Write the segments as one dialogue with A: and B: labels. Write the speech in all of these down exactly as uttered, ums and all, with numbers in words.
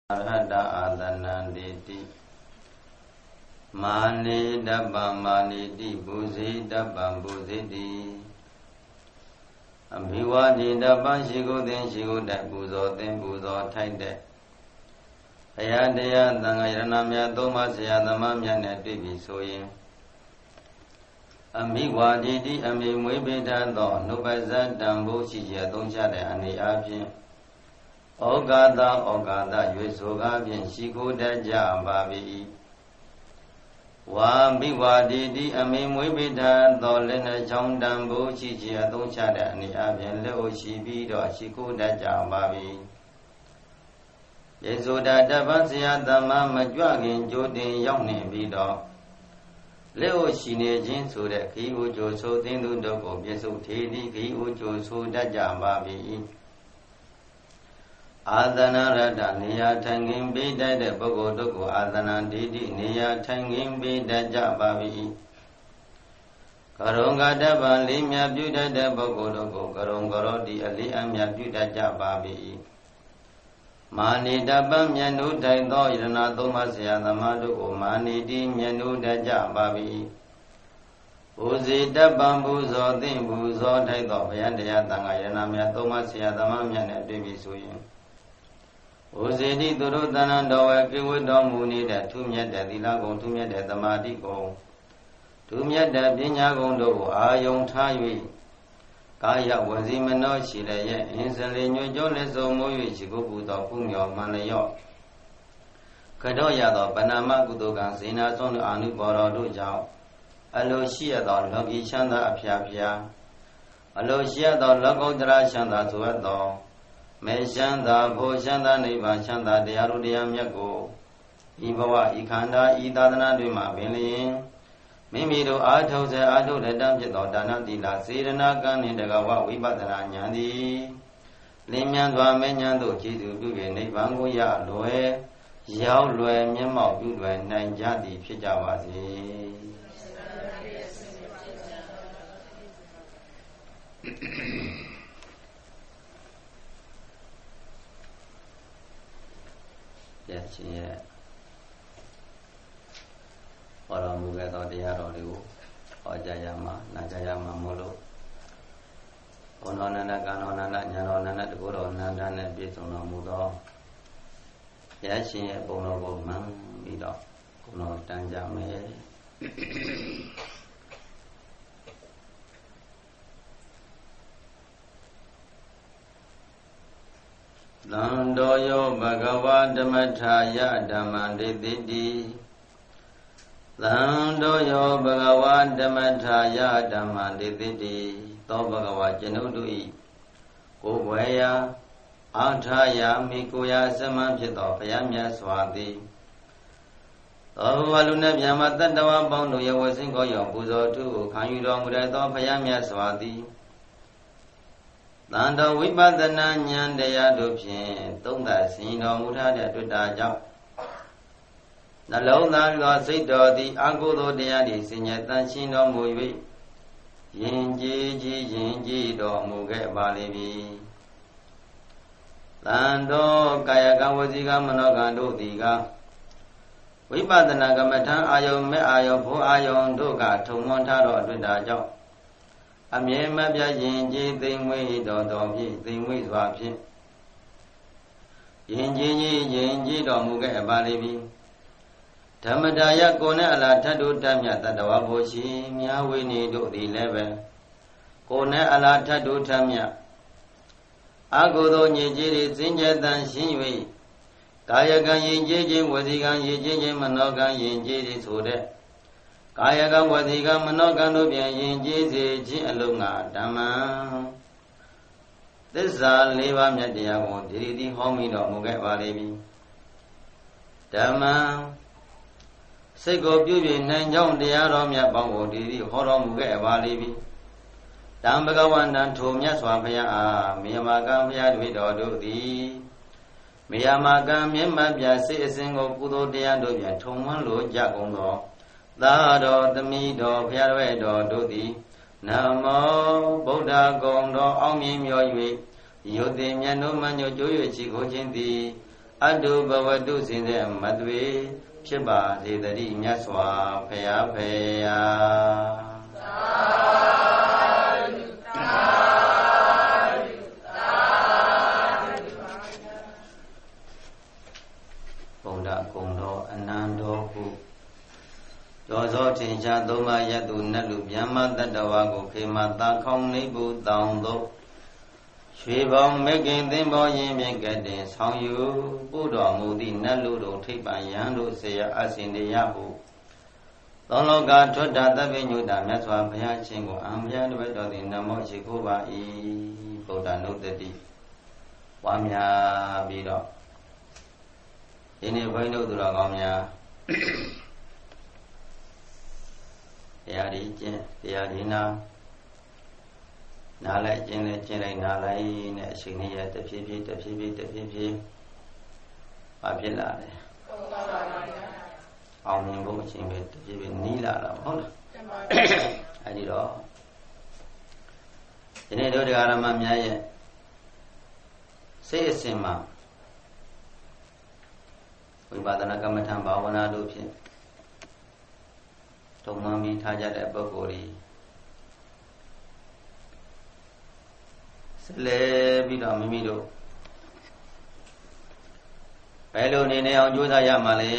A: Arhata Adananditi Mani Dabba Maniti Buzi Dabba Buziti Abhiwadi Dabba Shigudin Shigudai Buzo Din Buzo Taide Ayadaya Dangayanamya Doma Sayadamamya Netibi Soyin Abhiwadi Di Ami Mwibida Do Nubaza Dambu Shijya Dongcha De Ani Abhin Ogada Ogada Yusoga Bien Shikuda Jababi Wa Biwadi Di Ami Mwibida Dolena Chongdambu Shijya Dongcha De Ani Abhin Leo Shibi Do Shikuda Jababi Yesoda Dabasya Dama Majwagin Jodin Yawni Bido Leo Shine Jin Suda Ki Ujo So Tindu Doko Yesu Tedi Ki Ujo Suda Jababi Adana Rada Niya Tangin Bida De Bogo Doko Adana Didi Niya Tangin Bida Jababi Karonga Daba Limya Buda De Bogo Doko Karongoro Di Ali Amya Buda Jababi Mani Daba Myanu Daido Irana Doma Sayadama Doko Mani Di Myanu Da Jababi Uzi Daba Buzo Din Buzo Daido Bayandaya Tanga Irana Mya Doma Sayadama Myane Devi Suyin Uzedi Duru Danandawa Kiwudo Muni Da Tumya Da Dilago Tumya Da Damadi Go Tumya Da Binya Gondo Ayong Tayui Kaya Wazimano Shilaya Insali Nyo Leso Moyu Shikubu Do Pumyo Manayo Kado Yado Panama Kudogan Sina Son Anu Boro Do Jao Alo Shia Do Logi Shanda Apia Pia Alo Shia Do Logo Dra Shanda Tuado Meshanda Bhoshanda Niva Shanda Diarudia Myago Ibawa Ikanda Idadana Duma Bilin Mimido Ato Se Ato Redam Jito Dana Dila Sirana Gani Dagawa Vibadana Nyandi Limyan Dwa Menyando Chidu Duwe Nivango Ya Loe Yao Loe Myamao Duwe Nanjadi Pijawasi Ya Chiye Ora Muga To Diyaro Liu Ojayama Najayama Mulu Ono Nana Kano Nana Nyano Nana Dukuro Nana Nana Bitono Mudo Ya Chiye Bono Boman Bido Kono Tanjame Landoyo Bhagava Dhammataya Dhammandididi Landoyo Bhagava Dhammataya Dhammandididi To Bhagava Janudui Kubwaya Athaya Mikuya Saman Pito Payamya Swati To Valuna Vyama Tadawa Bondo Yawasinko Yo Buzo Tu Kanyudo Muda To Payamya Swati Tanda Vibadana Nyandaya Dupin, Tonda Sino Mutada Tudaja Nalona Losito, the Agudo Deadi, Sinyatan Shino Muvi Yinji Yinji Do Muge Balibi Lando Kayakawaziga Monogando Diga Vibadana Gamatan Ayo Me Ayo Pu Ayon Duga Tumontaro Tudaja Amye Mabya Yinji Thingwe Do Do Pi Thingwe Swapi Yinji Yinji Do Muge Balibi Tamadaya Kone Ala Tadu Tamya Tadawa Boshi Miawini Do the level Kone Ala Tadu Tamya Agodo Nijiri Zinjatan Shinwe Kayagan Yinji Wazigan Yinji Manogan Yinji Sude Kayaga Wadiga Manogano Bien Yinji Jin Alunga Dama This is all Leva Myadia Didi Homido Muge Valibi Dama Sego Bubi Nanjong Diaro Myabango Didi Horo Muge Valibi Dambagawandan Tumya Swapaya Miyamaga Myadvido Dudi Miyamaga Mimabya Si Single Kudo Diado Bien Tuman Lo Jagondo Dado Damido Piaredo Dodi Namo Buddha Gondo Omi Myoyui Yodi Myano Manyo Joyo Chico Chindi Adu bavadu sinde madwe Piba zedari nyaswa Paya paya Bunda kundo anando hu Dozo tinja doma yadu nalu Byama tadawago Kema takong nibu taondo Shwe bong mekin timbo yin mingkadin Sang yu Buddha mudi nalu do Thipa yandu seya asindi yahu Toloka Tutta tabi nyuta Myaswa Paya chingu Ambya dubadodi namo chikuba I Buddha nutati Wamya bido Ini baidu dura kaumnyaတရားဒီကျင့်တရားဒီနာနားလိုက်ကျင့်လိုက်ကျင့်လိုက်နားလိုက်နဲ့အချိန်လေးရတဖြည်းဖြည်းတဖြည်းဖြည်းတဖြည်းဖြည်းဘာဖြစ်လာလဲဟုတ်ပါပါဗျာအောင်မြင်ဖို့အချိန်ပဲတဖြည်းဖြည်းနီးလာတာဟုတ်လားအဲဒီတော့ဒီနေ့တို့တရားဓမ္မများရဲ့စိတ်အစဉ်မှာဝိပဿနာကမ္မထံဘာဝနာတို့ဖြင့်တုံ့မှန်ပြီးထားကြတဲ့ပုဂ္ဂိုလ်တွေဆက်လက်ပြီးတော့မိမိတို့ဘယ်လိုနေနေအောင်ကြိုးစားရမှာလဲ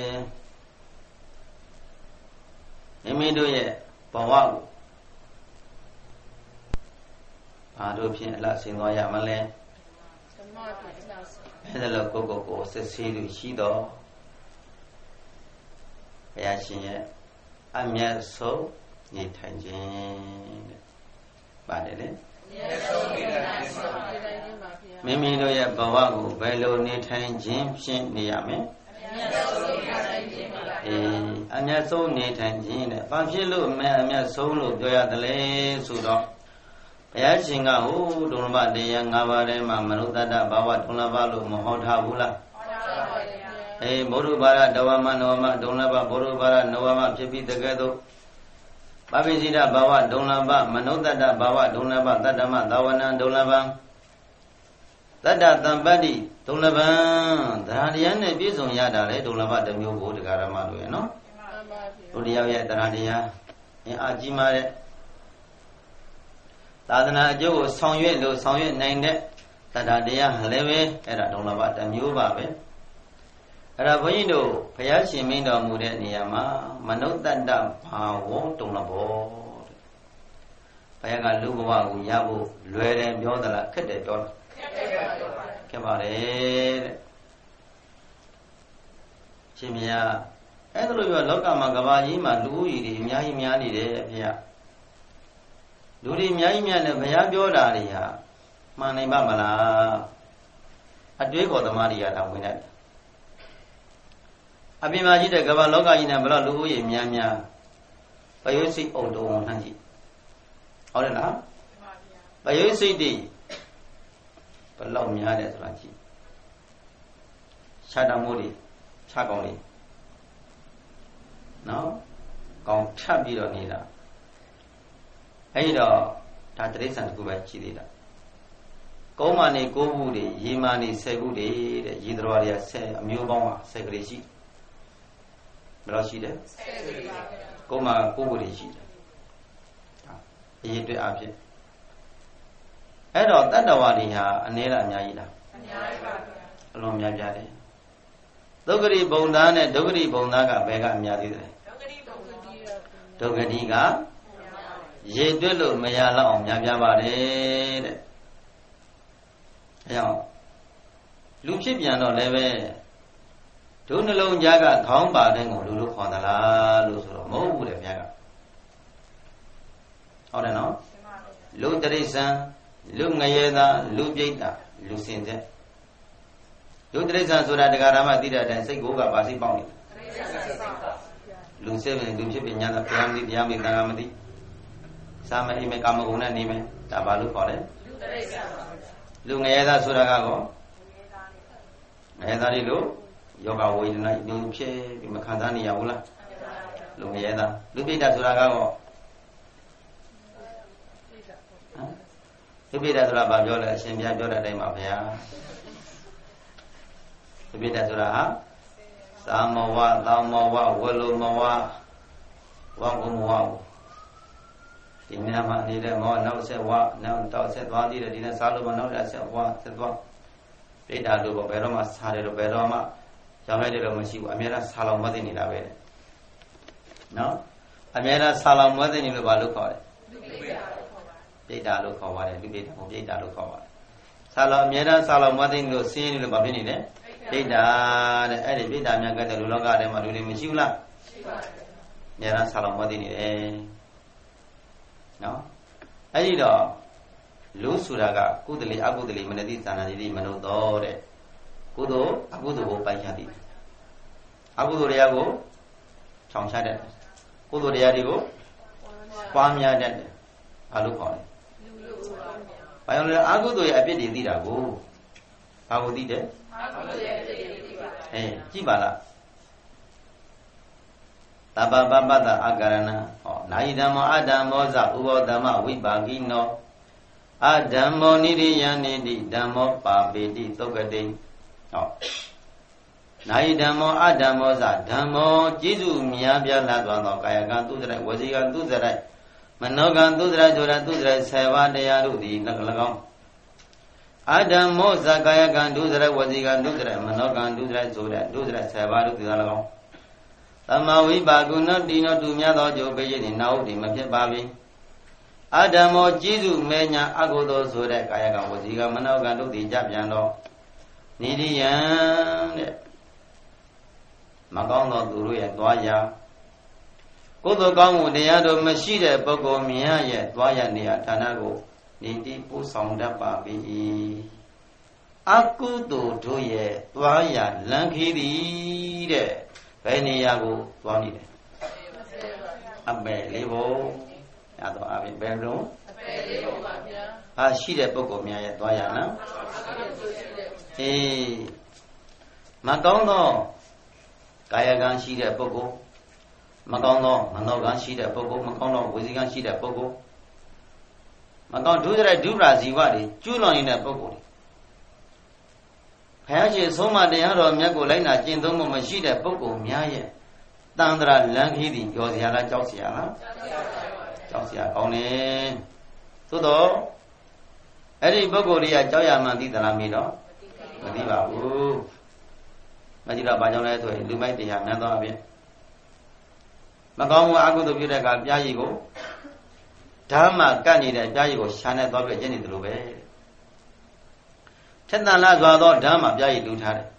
A: မိမိတို့ရဲ့ဘဝကိုဘာတို့ဖြင့်အလားဆင်သွားရမှာလဲအဲ့ဒါလို့ကိုယ့်ကိုယ်ကိုစစ်ဆေးလို့ရှိတော့ဘုရားရှင်ရဲ့အမြတ်ဆုံးနေထိုင်ခြင်းတဲ့ပါတယ်လေအမြတ်ဆုံးနေထိုင်ခြင်းပါဗျာမိမိတို့ရဲ့ဘဝကိုဘယ်လိုနေထိုင်ခြင်းဖြင့်နေရမလဲအမြတ်ဆုံးနေထိုင်ခြင်းပါဗျာအေးအမြတ်ဆုံးနေထိုင်ခြင်းတဲ့ဘာဖြစ်လို့အမြတ်ဆုံးလို့ပြောရတယ်လဲဆိုတော့ဘုရားရှင်ကဟိုဒုလဘတရား၅ပါးထဲမှာမနုဿတ္တဘာဝဒုလဘလို့မဟောထားဘူးလားဟောထားပါဗျာအေးဘောဓုဘာရတဝမနောမဒုလဘဘောဓုဘာရနောမဖြစ်ပြီးတကယ်တော့ပပိစိတဘာဝဒုလဘမနုဿတ္တဘာဝဒုလဘတတ္တမသာဝနံဒုလဘတတ္တတံပတ္တိဒုလဘံဒါတရားနဲ့ပြည့်စုံရတာလေဒုလဘတစ်မျိုးကိုတရားဓမ္မတို့ရဲ့နော်တို့တရားရဲ့တရားတရားအင်အားကြီးမားတဲ့သာသနာအကျိုးကိုဆောင်ရွက်လို့ဆောင်ရွက်နိုင်တဲ့တရားတရားလည်းပဲအဲ့ဒါဒုလဘတစ်မျိုးပါပဲအဲ့ဒါဘုန်းကြီးတို့ဘုရားရှင်မင်းတော်မူတဲ့နေရာမှာမနုဿတ္တဘာဝဒုလဘောဘုရားကလူဘဝကိုရဖို့လွယ်တယ်ပြောသလားခက်တယ်ပြောလားခက်ပါတယ်တဲ့ရှင်မြတ်အဲ့ဒါလိုပြောလောကမှာကဘာကြီးမှာလူဦးရေတွေအများကြီးများနေတယ်ဘုရားလူတွေအများကြီးများနေဘုရားပြောတာတွေဟာမှန်နိုင်ပါမလားအတွေးခေါ်သမားတွေကဒါဝင်တယ်အပြင်မှာရှိတဲ့ကမ္ဘာလောကကြီးနဲ့ဘယ်တော့လူဦးရေများများပယုစိတ်အုံတုံနှမ်းကြည့်ဟုတ်တယ်လားပယုစိတ်တွေဘယ်လောက်များတယ်ဆိုတာကြည့်ခြားတမိုးတွေခြားကောင်းတွေနော်ကောင်းဖြတ်ပြီးတော့နေတာအဲ့တော့ဒါတိရစ္ဆာန်တစ်ခုပဲရှိသေးတာကုန်းမာနေ၉ခုတွေရေမာနေ၁၀ခုတွေတဲ့ရေတော်တွေက၁၀အမျိုးပေါင်းက၁၀ကလေးရှိဘယ်လောက်ရှိတယ်၁၀ကလေးပါဗျာကုန်းမာ၉ခုတွေရှိတယ်ဒါအရေးအတွက်အဖြစ်အဲ့တော့တတ္တဝါတွေဟာအနည်းလားအများကြီးလားအများကြီးပါဗျာအလွန်များပြားတယ်ဒုက္ခရိဘုံသားနဲ့ဒုက္ခရိဘုံသားကဘယ်ကအများသေးတယ်ဒုက္ခရိဘုံသားဒုက္ခရိကရေတွက်လို့မရတော့အောင်များပြားပါတယ်တဲ့အဲကြောင့်လူဖြစ်ပြန်တော့လည်းပဲဒုနှလုံးကြားကခေါင်းပါတဲ့ကိုလူလူခေါ်သလားလို့ဆိုတော့မဟုတ်ဘူးလေဗျာကဟုတ်တယ်နော်လူတရိစ္ဆာန်လူငရေသာလူပြိတ္တာလူစင်တဲ့လူတရိစ္ဆာန်ဆိုတာတရားဓမ္မသိတဲ့အတိုင်းစိတ်ကိုယ်ကပါစိတ်ပေါက်နေလူစိတ်ပဲလူဖြစ်ပြန်ညာတာဘုရားမသိတရားမသိသံဃာမသိစာမအိမ်မကာမဂုဏ်နဲ့နေမယ်ဒါဘာလို့ခေါ်လဲလူတရိစ္ဆာန်လူငရေသာဆိုတာကတော့ငရေသာလေးလို့ယောဂဝေဒနာညုံဖြစ်ပြီးမခံစားနေရဘူးလားလူငရေသာလူပြိတ္တာဆိုတာကတော့လူပြိတ္တာဆိုတာဘာပြောလဲအရှင်ဘုရားပြောတဲ့အတိုင်းပါဗျာပိဋကဆိုတာဟာသာမဝသောမဝဝလုမဝဝကုမဝဒီနေရာမှာနေတဲ့မောနောက်ဆက်ဝနောက်တောက်ဆက်သွားသေးတယ်ဒီနဲ့စားလို့မနောက်ဆက်ဝဆက်သွားပိဋကလို့ဘယ်တော့မှစားတယ်လို့ဘယ်တော့မှရောင်းလိုက်တယ်လို့မရှိဘူးအများအားစားလောင်မသိနေတာပဲနော်အများအားစားလောင်မသိနေလို့ဘာလို့ခေါ်လဲပိဋကလို့ခေါ်ပါတယ်လူပိဋကကိုပိဋကလို့ခေါ်ပါတယ်စားလောင်အများအားစားလောင်မသိနေလို့ဆင်းရဲနေလို့ဘာဖြစ်နေလဲပိဋကတဲ့အဲ့ဒီပိဋကများကတဲ့လူလောကထဲမှာလူတွေမရှိဘူးလားရှိပါတယ်အများအားစားလောင်မသိနေတယ်နော်အဲ့ဒီတော့လူဆိုတာကကုသလေအကုသလေမနတိသန္တာတိမနုသောတဲ့ကုသိုလ်အကုသိုလ်ကိုပိုင်ချသည်အကုသိုလ်တရားကိုချောင်ချတတ်တယ်ကုသိုလ်တရားတွေကိုပွားများတတ်တယ်ဘာလို့ခေါ်လဲဘာလို့လဲအကုသိုလ်ရဲ့အပြစ်တွေသိတာကိုဘာကိုသိတယ်အကုသိုလ်ရဲ့အပြစ်တွေသိပါအဲကြည့်ပါလားတပ္ပပပ္ပတအာကာရဏဟောနာယိဓမ္မောအဓမ္မောဇဥဘောဓမ္မဝိပါကိနောအဓမ္မောနိရိယနိတိဓမ္မောပါပေတိသုက္ကတိဟောနာယိဓမ္မောအဓမ္မောဇဓမ္မောကျေးဇူးများပြားလာသွားသောကာယကံသူစရိုက်ဝစီကံသူစရိုက်မနောကံသူစရိုက်ဆိုတဲ့သူစရိုက်ဆယ်ပါးတရားတို့သည်၎င်းအဓမ္မောဇကာယကံသူစရိုက်ဝစီကံသူစရိုက်မနောကံသူစရိုက်ဆိုတဲ့သူစရိုက်ဆယ်ပါးတို့သည်၎င်းသမဝိပါကုဏတိနောတူများသောကြိုးပေးရည်နာဟုတိမဖြစ်ပါပြီအဓမ္မောကျေးဇူးမဲညာအကုသိုလ်ဆိုတဲ့ကာယကံဝစီကံမနောကံတို့သည်ကြပြန်တော့နိရိယံတဲ့မကောင်းသောသူတို့ရဲ့သွားရကုသိုလ်ကောင်းမှုတရားတို့မရှိတဲ့ပုဂ္ဂိုလ်များရဲ့သွားရနေရာဌာနကိုနိတိပို့ဆောင်တတ်ပါပြီအကုသိုလ်တို့ရဲ့သွားရလမ်းခီးသည်တဲ့ဘယ်နေရာကိုသွားနေတယ်အပယ်လေးဘုံရတော့အပြင်ဘယ်လိုအပယ်လေးဘုံပါဗျာဟာရှိတဲ့ပုဂ္ဂိုလ်များရဲ့သွားရနော်အေးမကောင်းသောကာယကံရှိတဲ့ပုဂ္ဂိုလ်မကောင်းသောမနောကံရှိတဲ့ပုဂ္ဂိုလ်မကောင်းသောဝစီကံရှိတဲ့ပုဂ္ဂိုလ်မကောင်းဒုစရိုက်ဒုပရာဇီဝတွေကျွလွန်နေတဲ့ပုဂ္ဂိုလ်တွေဘုရားရှင်ဆုံးမတရားတော်မြတ်ကိုလိုက်နာကျင့်သုံးမှုမရှိတဲ့ပုဂ္ဂိုလ်များရဲ့တန်ត្រာလမ်းခီးသည်ကြော်စရာလားကြောက်စရာလားကြောက်စရာကောင်းတယ်သို့တော့အဲ့ဒီပုဂ္ဂိုလ်တွေကကြောက်ရမှန်သိသလားမေးတော့မသိပါဘူးမကြည့်တော့ဘာကြောင့်လဲဆိုရင်လူမိုက်တရားများသောအပြင်မကောင်းမှုအကုသိုလ်ပြုတဲ့အခါပြားရည်ကိုဓမ္မကတ်နေတဲ့ပြားရည်ကိုရှာနေသွားပြကျင့်နေတယ်လို့ပဲထက်တန်လာစွာသောဓမ္မပြားရည်တူထားတယ်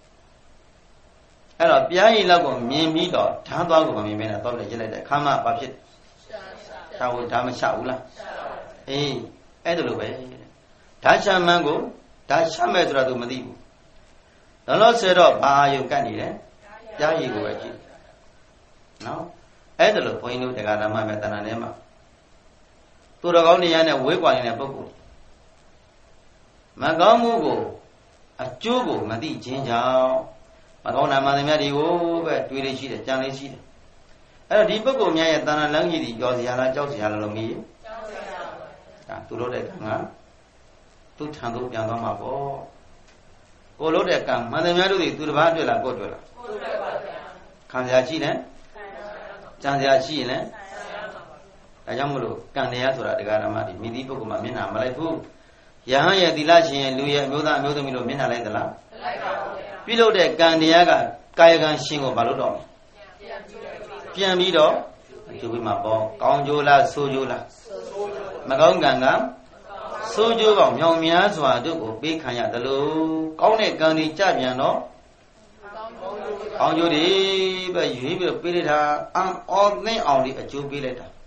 A: အဲ့တော့ပြားရည်လောက်ကိုမြင်ပြီးတော့ဓာတ်သွားကိုမမြင်မဲနဲ့သွားပြကျင့်လိုက်တဲ့အခါမှဘာဖြစ်ရှာဝဓာတ်မရှာဘူးလားအေးအဲ့ဒါလိုပဲဓာတ်ရှာမှန်းကိုဓာတ်ရှာမဲ့ဆိုတာသူမသိဘူးလောလောဆယ်တော့ဘာယုတ်ကတ်နေတယ်ပြားရည်ကိုပဲကြည့်နော်အဲ့ဒါလို့ဘုန်းကြီးတို့တရားဓမ္မမဲ့တဏ္ဍာထဲမှာသူတော်ကောင်းတရားနဲ့ဝေးကွာနေတဲ့ပုဂ္ဂိုလ်မကောင်းမှုကိုအကျိုးကိုမသိခြင်းကြောင့်မကောင်းတာမှန်သမျှတွေကိုပဲတွေးလေးရှိတယ်ကြံလေးရှိတယ်အဲ့တော့ဒီပုဂ္ဂိုလ်များရဲ့တဏ္ဍာလမ်းကြီးဒီကြောက်စရာလားကြောက်စရာလားလို့မေးကြောက်စရာပါဒါသူတို့တဲ့ကံကသူထံသို့ပြန်သွားမှာပေါ့ကိုလို့တဲ့ကံမှန်သမျှတို့ဒီသူတစ်ပါးတွေ့လားကိုတွေ့လားကိုတွေ့ပါဗျာခံစရာရှိတယ်ကြံစရာရှိရင်လည်းဒါကြောင့်မလို့ကံတရားဆိုတာတရားဓမ္မတွေမိသီးပုဂ္ဂိုလ်မှာမျက်နှာမလိုက်ဘူးယဟန်ရဲ့သီလရှင်ရဲ့လူရဲ့အမျိုးသားအမျိုးသမီးတို့မျက်နှာလိုက်သလားမလိုက်ပါဘူးဗျာပြုလုပ်တဲ့ကံတရားကကာယကံရှင်ကိုမလုပ်တော့ပြန်ပြီးတော့ကျိုးပြီးမှာပေါ့ကောင်းကျိုးလားဆိုးကျိုးလားမကောင်းကံကဆိုးကျိုးကောင်မြောင်များစွာတို့ကိုပေးခံရတယ်လို့ကောင်းတဲ့ကံတွေကြပြန်တော့ကောင်းကျိုးတွေပဲရွေးပြီးပေးလိုက်တာအံ့ဩသိအောင်ဒီအကျိုးပေးလိုက်တာ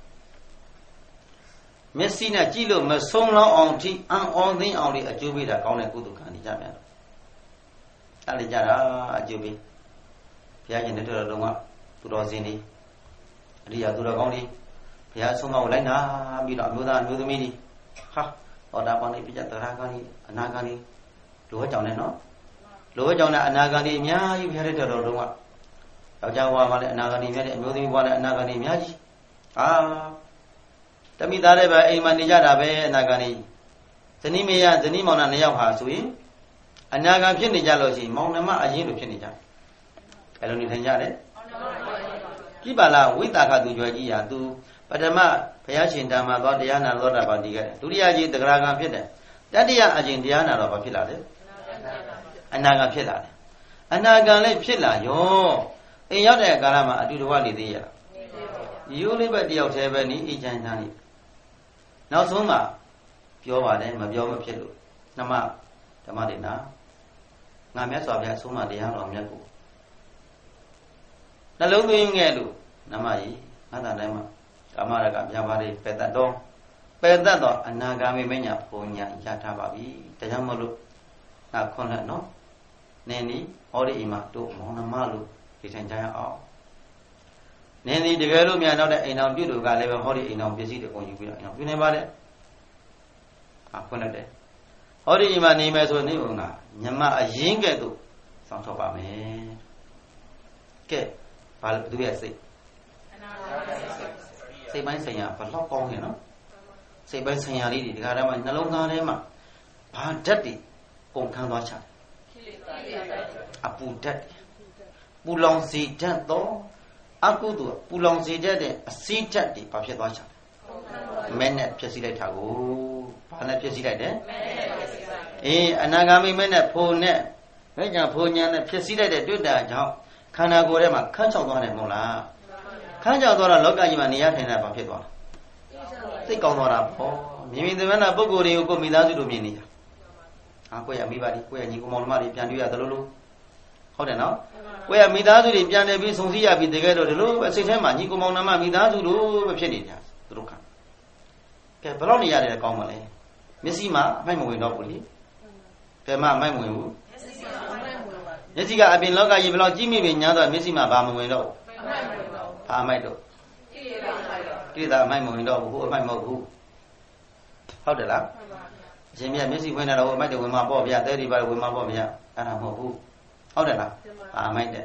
A: မျက်စိနဲ့ကြည့်လို့မဆုံးလောက်အောင်ထိအံ့ဩသိအောင်ဒီအကျိုးပေးတာကောင်းတဲ့ကုသကံတွေကြပြန်တော့အဲ့ဒီကြတာအကျိုးပေးဘုရားရှင်တဲ့တော်တော်ကသူတော်စင်တွေအရိယာသူတော်ကောင်းတွေဘုရားဆုံးမကိုလိုက်နာပြီးတော့အမျိုးသားအမျိုးသမီးတွေဟာဟောတာပေါင်းနေပြကြတရားကံကြီးအနာကံကြီးလိုဟောကြောင့်လည်းနော်လိုဟောကြောင့်လည်းအနာကံကြီးအများကြီးဘုရားတဲ့တော်တော်ကယောက်ျားဘဝမှာလည်းအနာကံကြီးများတယ်အမျိုးသမီးဘဝလည်းအနာကံကြီးအများကြီးအာတမိသားလည်းပဲအိမ်မှာနေကြတာပဲအနာကံကြီးဇနီးမေယဇနီးမောင်နှံနှစ်ယောက်ဟာဆိုရင်အနာဂံဖြစ်နေကြလို့ရှိရင်မောင်နှမအရင်လိုဖြစ်နေကြဘယ်လိုနေထိုင်ကြလဲကြည့်ပါလားဝိတာခသူကြွယ်ကြီးရာသူပထမဘုရားရှင်ဓမ္မသောတရားနာသောတာပန်ဒီခဲ့တယ်ဒုတိယကြီးသဂရကံဖြစ်တယ်တတိယအကျင့်တရားနာတော့ဘာဖြစ်လာလဲအနာဂံဖြစ်လာတယ်အနာဂံလည်းဖြစ်လာရောအိမ်ရောက်တဲ့ကာလမှာအတူတဝနေသေးရရိုးလေးပဲတယောက်တည်းပဲနီးအိမ်ချမ်းချမ်းနေနောက်ဆုံးမှပြောပါတယ်မပြောမဖြစ်လို့နှမဓမ္မဒေနာငါမြတ်စွာဘုရားဆုံးမတရားတော်မြတ်ကိုနှလုံးသွင်းခဲ့လို့နှမကြီးငါတန်တိုင်းမှာကာမရကပြပါလေးပယ်တတ်တော့ပယ်တတ်တော့အနာဂါမိမညာဘုံညာရထားပါပြီဒါကြောင့်မလို့ငါခွန်လက်နော်နင်းဒီဟောဒီအိမ်မှာတို့မောင်နှမလို့ဒီထိုင်ကြရအောင်နင်းဒီတကယ်လို့မြန်တော့တဲ့အိမ်တော်ပြုလို့ကလည်းပဲဟောဒီအိမ်တော်ပစ္စည်းတွေကုန်ယူပြီးတော့အိမ်တော်ပြုနေပါလေအခွင့်လက်တယ်ဟောဒီအိမ်မှာနေမယ်ဆိုနေဦးငါညမအရင်ကဲ့သို့စောင့်ထုတ်ပါမယ်ကဲဘာလို့သူရဲ့စိတ်စိတ်ပိုင်းဆိုင်ရာဘလောက်ကောင်းနေနော်စိတ်ပိုင်းဆိုင်ရာလေးတွေဒီကတည်းကနှလုံးသားထဲမှာဘာဓာတ်တွေပုံခန်းသွားချတယ်အပူဓာတ်ပူလောင်စေတတ်သောအကုသိုလ်ပူလောင်စေတတ်တဲ့အစိဓာတ်တွေဘာဖြစ်သွားချတယ်မဲနဲ့ဖြစ်စီလိုက်တာကိုဘာနဲ့ဖြစ်စီလိုက်တယ်အေးအနာဂါမိမဲနဲ့ဖိုနဲ့မဲညာဖိုညာနဲ့ဖြစ်စီလိုက်တဲ့တွေ့တာကြောင့်ခန္ဓာကိုယ်ထဲမှာခန်းချောက်သွားတယ်မဟုတ်လားခန်းချောက်သွားတော့လောကကြီးမှာနေရထိုင်တာဘာဖြစ်သွားလဲသိကောင်းသွားတာပေါ့မြင်မြင်သမျှနာပုဂ္ဂိုလ်တွေကိုကိုမိသားစုတို့မြင်နေတာဟာကိုယ့်ရဲ့မိဘတွေကိုယ့်ရဲ့ညီကောင်မောင်နှမတွေပြန်တွေ့ရသလိုလိုဟုတ်တယ်နော်ကိုယ့်ရဲ့မိသားစုတွေပြန်တယ်ပြီးဆုံစည်းရပြီးတကယ်တော့ဒီလိုပဲစိတ်ထဲမှာညီကောင်မောင်နှမမိသားစုတို့ပဲဖြစ်နေကြသူတို့ကကဲဘယ်တော့နေရတယ်ကောင်းမလဲမျက်စိမှာအမိုက်မဝင်တော့ဘူးလေကဲမှအမိုက်မဝင်ဘူးမျက်စိကအပြင်လောကကြီးဘယ်လောက်ကြီးမိပြီညာတော့မျက်စိမှာဘာမဝင်တော့ဘာအမိုက်တော့ကိလေသာအမိုက်မဝင်တော့ဘူးဟိုအမိုက်မဟုတ်ဘူးဟုတ်တယ်လားအရှင်မြတ်မျက်စိဝင်တော့အမိုက်တွေဝင်မှာပေါ့ဗျာတဲဒီပါဝင်မှာပေါ့ဗျာအဲ့ဒါမဟုတ်ဘူးဟုတ်တယ်လားဘာအမိုက်တဲ့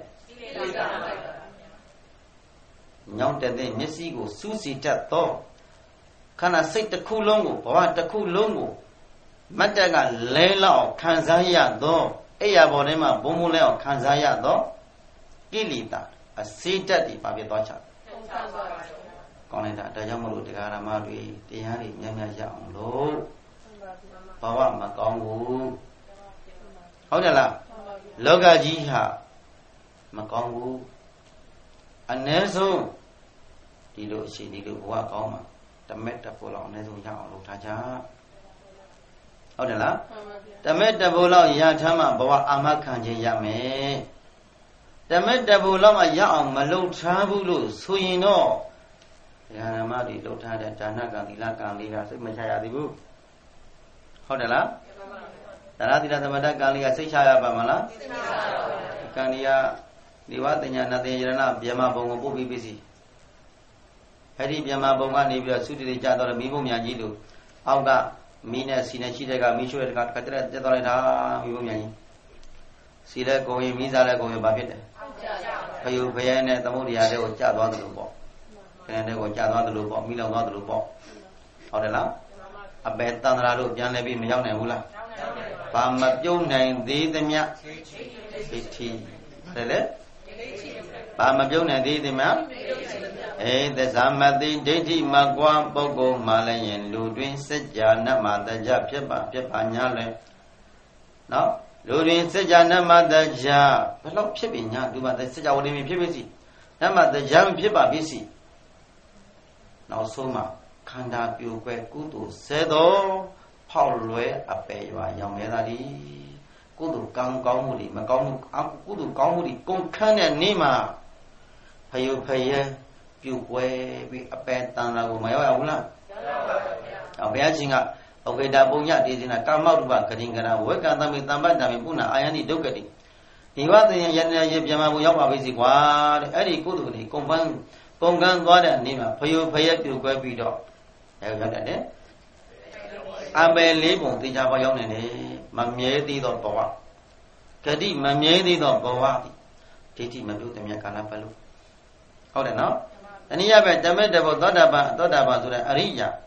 A: ညောင်းတဲ့မျက်စိကိုစူးစီတတ်တော့ခန္ဓာစိတ်တစ်ခုလုံးကိုဘဝတစ်ခုလုံးကိုမတ်တက်ကလဲလောက်ခံစားရတော့အဲ့ရပေါ်ထဲမှာဘုံဘုံလဲအောင်ခံစားရတော့ကိလေသာအစေတတ်တွေပါပြသွားချတယ်ကောင်းလိုက်တာဒါကြောင့်မလို့တရားဓမ္မတွေတရားတွေများများရအောင်လို့ဘဝမကောင်းဘူးဟုတ်တယ်လားလောကကြီးဟာမကောင်းဘူးအ ਨੇ ဆုံးဒီလိုအရှိဒီလိုဘဝကောင်းမှာတမက်တပိုလောက်အ ਨੇ ဆုံးရအောင်လုပ်ထားကြဟုတ်တယ်လားတမက်တပိုလောက်ရထားမှဘဝအာမခံခြင်းရမယ်တမက်တပိုလောက်မှရအောင်မလုပ်ထားဘူးလို့ဆိုရင်တော့တရားဓမ္မတွေလုပ်ထားတဲ့ဒါနကံသီလကံလေးကစိတ်မချရသေးဘူးဟုတ်တယ်လားဒါနသီလသမထကံလေးကစိတ်ချရပါမလားစိတ်ချရပါဘူးကံလေးကဒီဝတ္တညာနတေယရဏဗျမဘုံကိုပို့ပြီးပြီစီအဲ့ဒီဗျမဘုံကနေပြီးတော့သုတိတိကြတော့မိဘုံညာကြီးတို့အောက်ကမီးနဲ့စီနဲ့ရှိတဲ့ကမီးရွှဲတဲ့ကကတဲ့တက်တော့လိုက်တာမိဘုံညာကြီးစီတဲ့ကုံရင်မိစားတဲ့ကုံရင်ဘာဖြစ်တယ်ဖယုဖယဲနဲ့သမုဒ္ဒရာတွေကိုကြာသွားတယ်လို့ပေါ့ခဏတဲ့ကိုကြာသွားတယ်လို့ပေါ့မိလောင်သွားတယ်လို့ပေါ့ဟုတ်တယ်လားအပေတန္တရာတို့ပြန်လဲပြီးမရောက်နိုင်ဘူးလားဘာမပြုံးနိုင်သေးသမျှဒိဋ္ဌိတယ်လေဘာမပြုံးနိုင်သေးသမျှအေသဇာမတိဒိဋ္ဌိမကွာပုဂ္ဂိုလ်မှလည်းရင်လူတွင်စัจ जा နတ်မှာတကြဖြစ်ပါဖြစ်ပါညာလဲနော်လူတွင်စัจ जा နတ်မှာတကြဘယ်လောက်ဖြစ်ပြီညာသူမှာစัจ जा ဝတိဖြစ်ပြီစီနတ်မှာတကြမဖြစ်ပါပြီစီနောက်ဆုံးမှာခန္ဓာပြိုကွဲကုသိုလ်ဆဲတော်ဖောက်လွယ်အပေရွာရောင်ရဲတာဒီကုသိုလ်ကောင်းကောင်းမှုတွေမကောင်းမှုအကုသိုလ်ကောင်းမှုတွေကုန်ခန်းတဲ့နေ့မှာဖယုဖယဲပြိုကွဲပြီးအပေတန်တာကိုမရောက်ရဘူးလားရောက်ပါပါဗျာ။အော်ဘုရားရှင်ကဩကေတာပုံညတေဇိနာကာမတုပဂတိင်္ဂရာဝေကံတမေတမ္ပတ္တမေပုဏ္ဏအာယနိဒုက္ကတိဒီဝတ္တယယန္တရေပြမဘုံရောက်ပါပြီစီကွာတဲ့အဲ့ဒီကုသိုလ်တွေကုန်ပန်းကုန်ကန်းသွားတဲ့နေ့မှာဖယုဖယဲပြိုကွဲပြီးတော့အဲရောက်တတ်တယ်အပေလေးပုံတေချာပေါရောက်နေတယ်မမြဲသေးသောဘဝဂတိမမြဲသေးသောဘဝဒိဋ္ဌိမပြုတ်တဲ့မြတ်ကာလပတ်လို့ဟုတ်တယ်နော်တနည်းအားဖြင့်ဓမ္မတဘောသောတာပန်သောတာပန်ဆိုတဲ့အရိယာ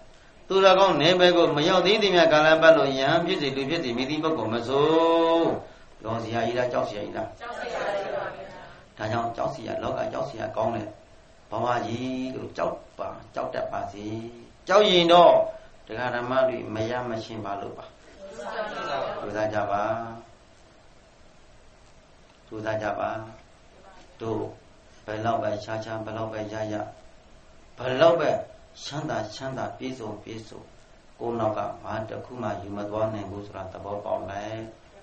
A: သူတော်ကောင်းနေဘက်ကိုမရောက်သေးသည်များကာလပတ်လို့ယဟန်ဖြစ်စီလူဖြစ်စီမိသည့်ပုဂ္ဂိုလ်မဆိုလောစရာကြီးလားကြောက်စရာကြီးလားကြောက်စရာကြီးပါဗျာဒါကြောင့်ကြောက်စရာလောကကြောက်စရာကောင်းတဲ့ဘဝကြီးလို့ကြောက်ပါကြောက်တတ်ပါစေကြောက်ရင်တော့တရားဓမ္မတွေမရမရှင်းပါလို့ပါဒုစားကြပါဒုစားကြပါတို့ဘယ်လောက်ပဲခြားခြားဘယ်လောက်ပဲရရဘယ်လောက်ပဲချမ်းသာချမ်းသာပြည့်စုံပြည့်စုံကိုယ်နောက်ကဘာတစ်ခုမှယူမသွားနိုင်ဘူးဆိုတာသဘောပေါက်လိုက်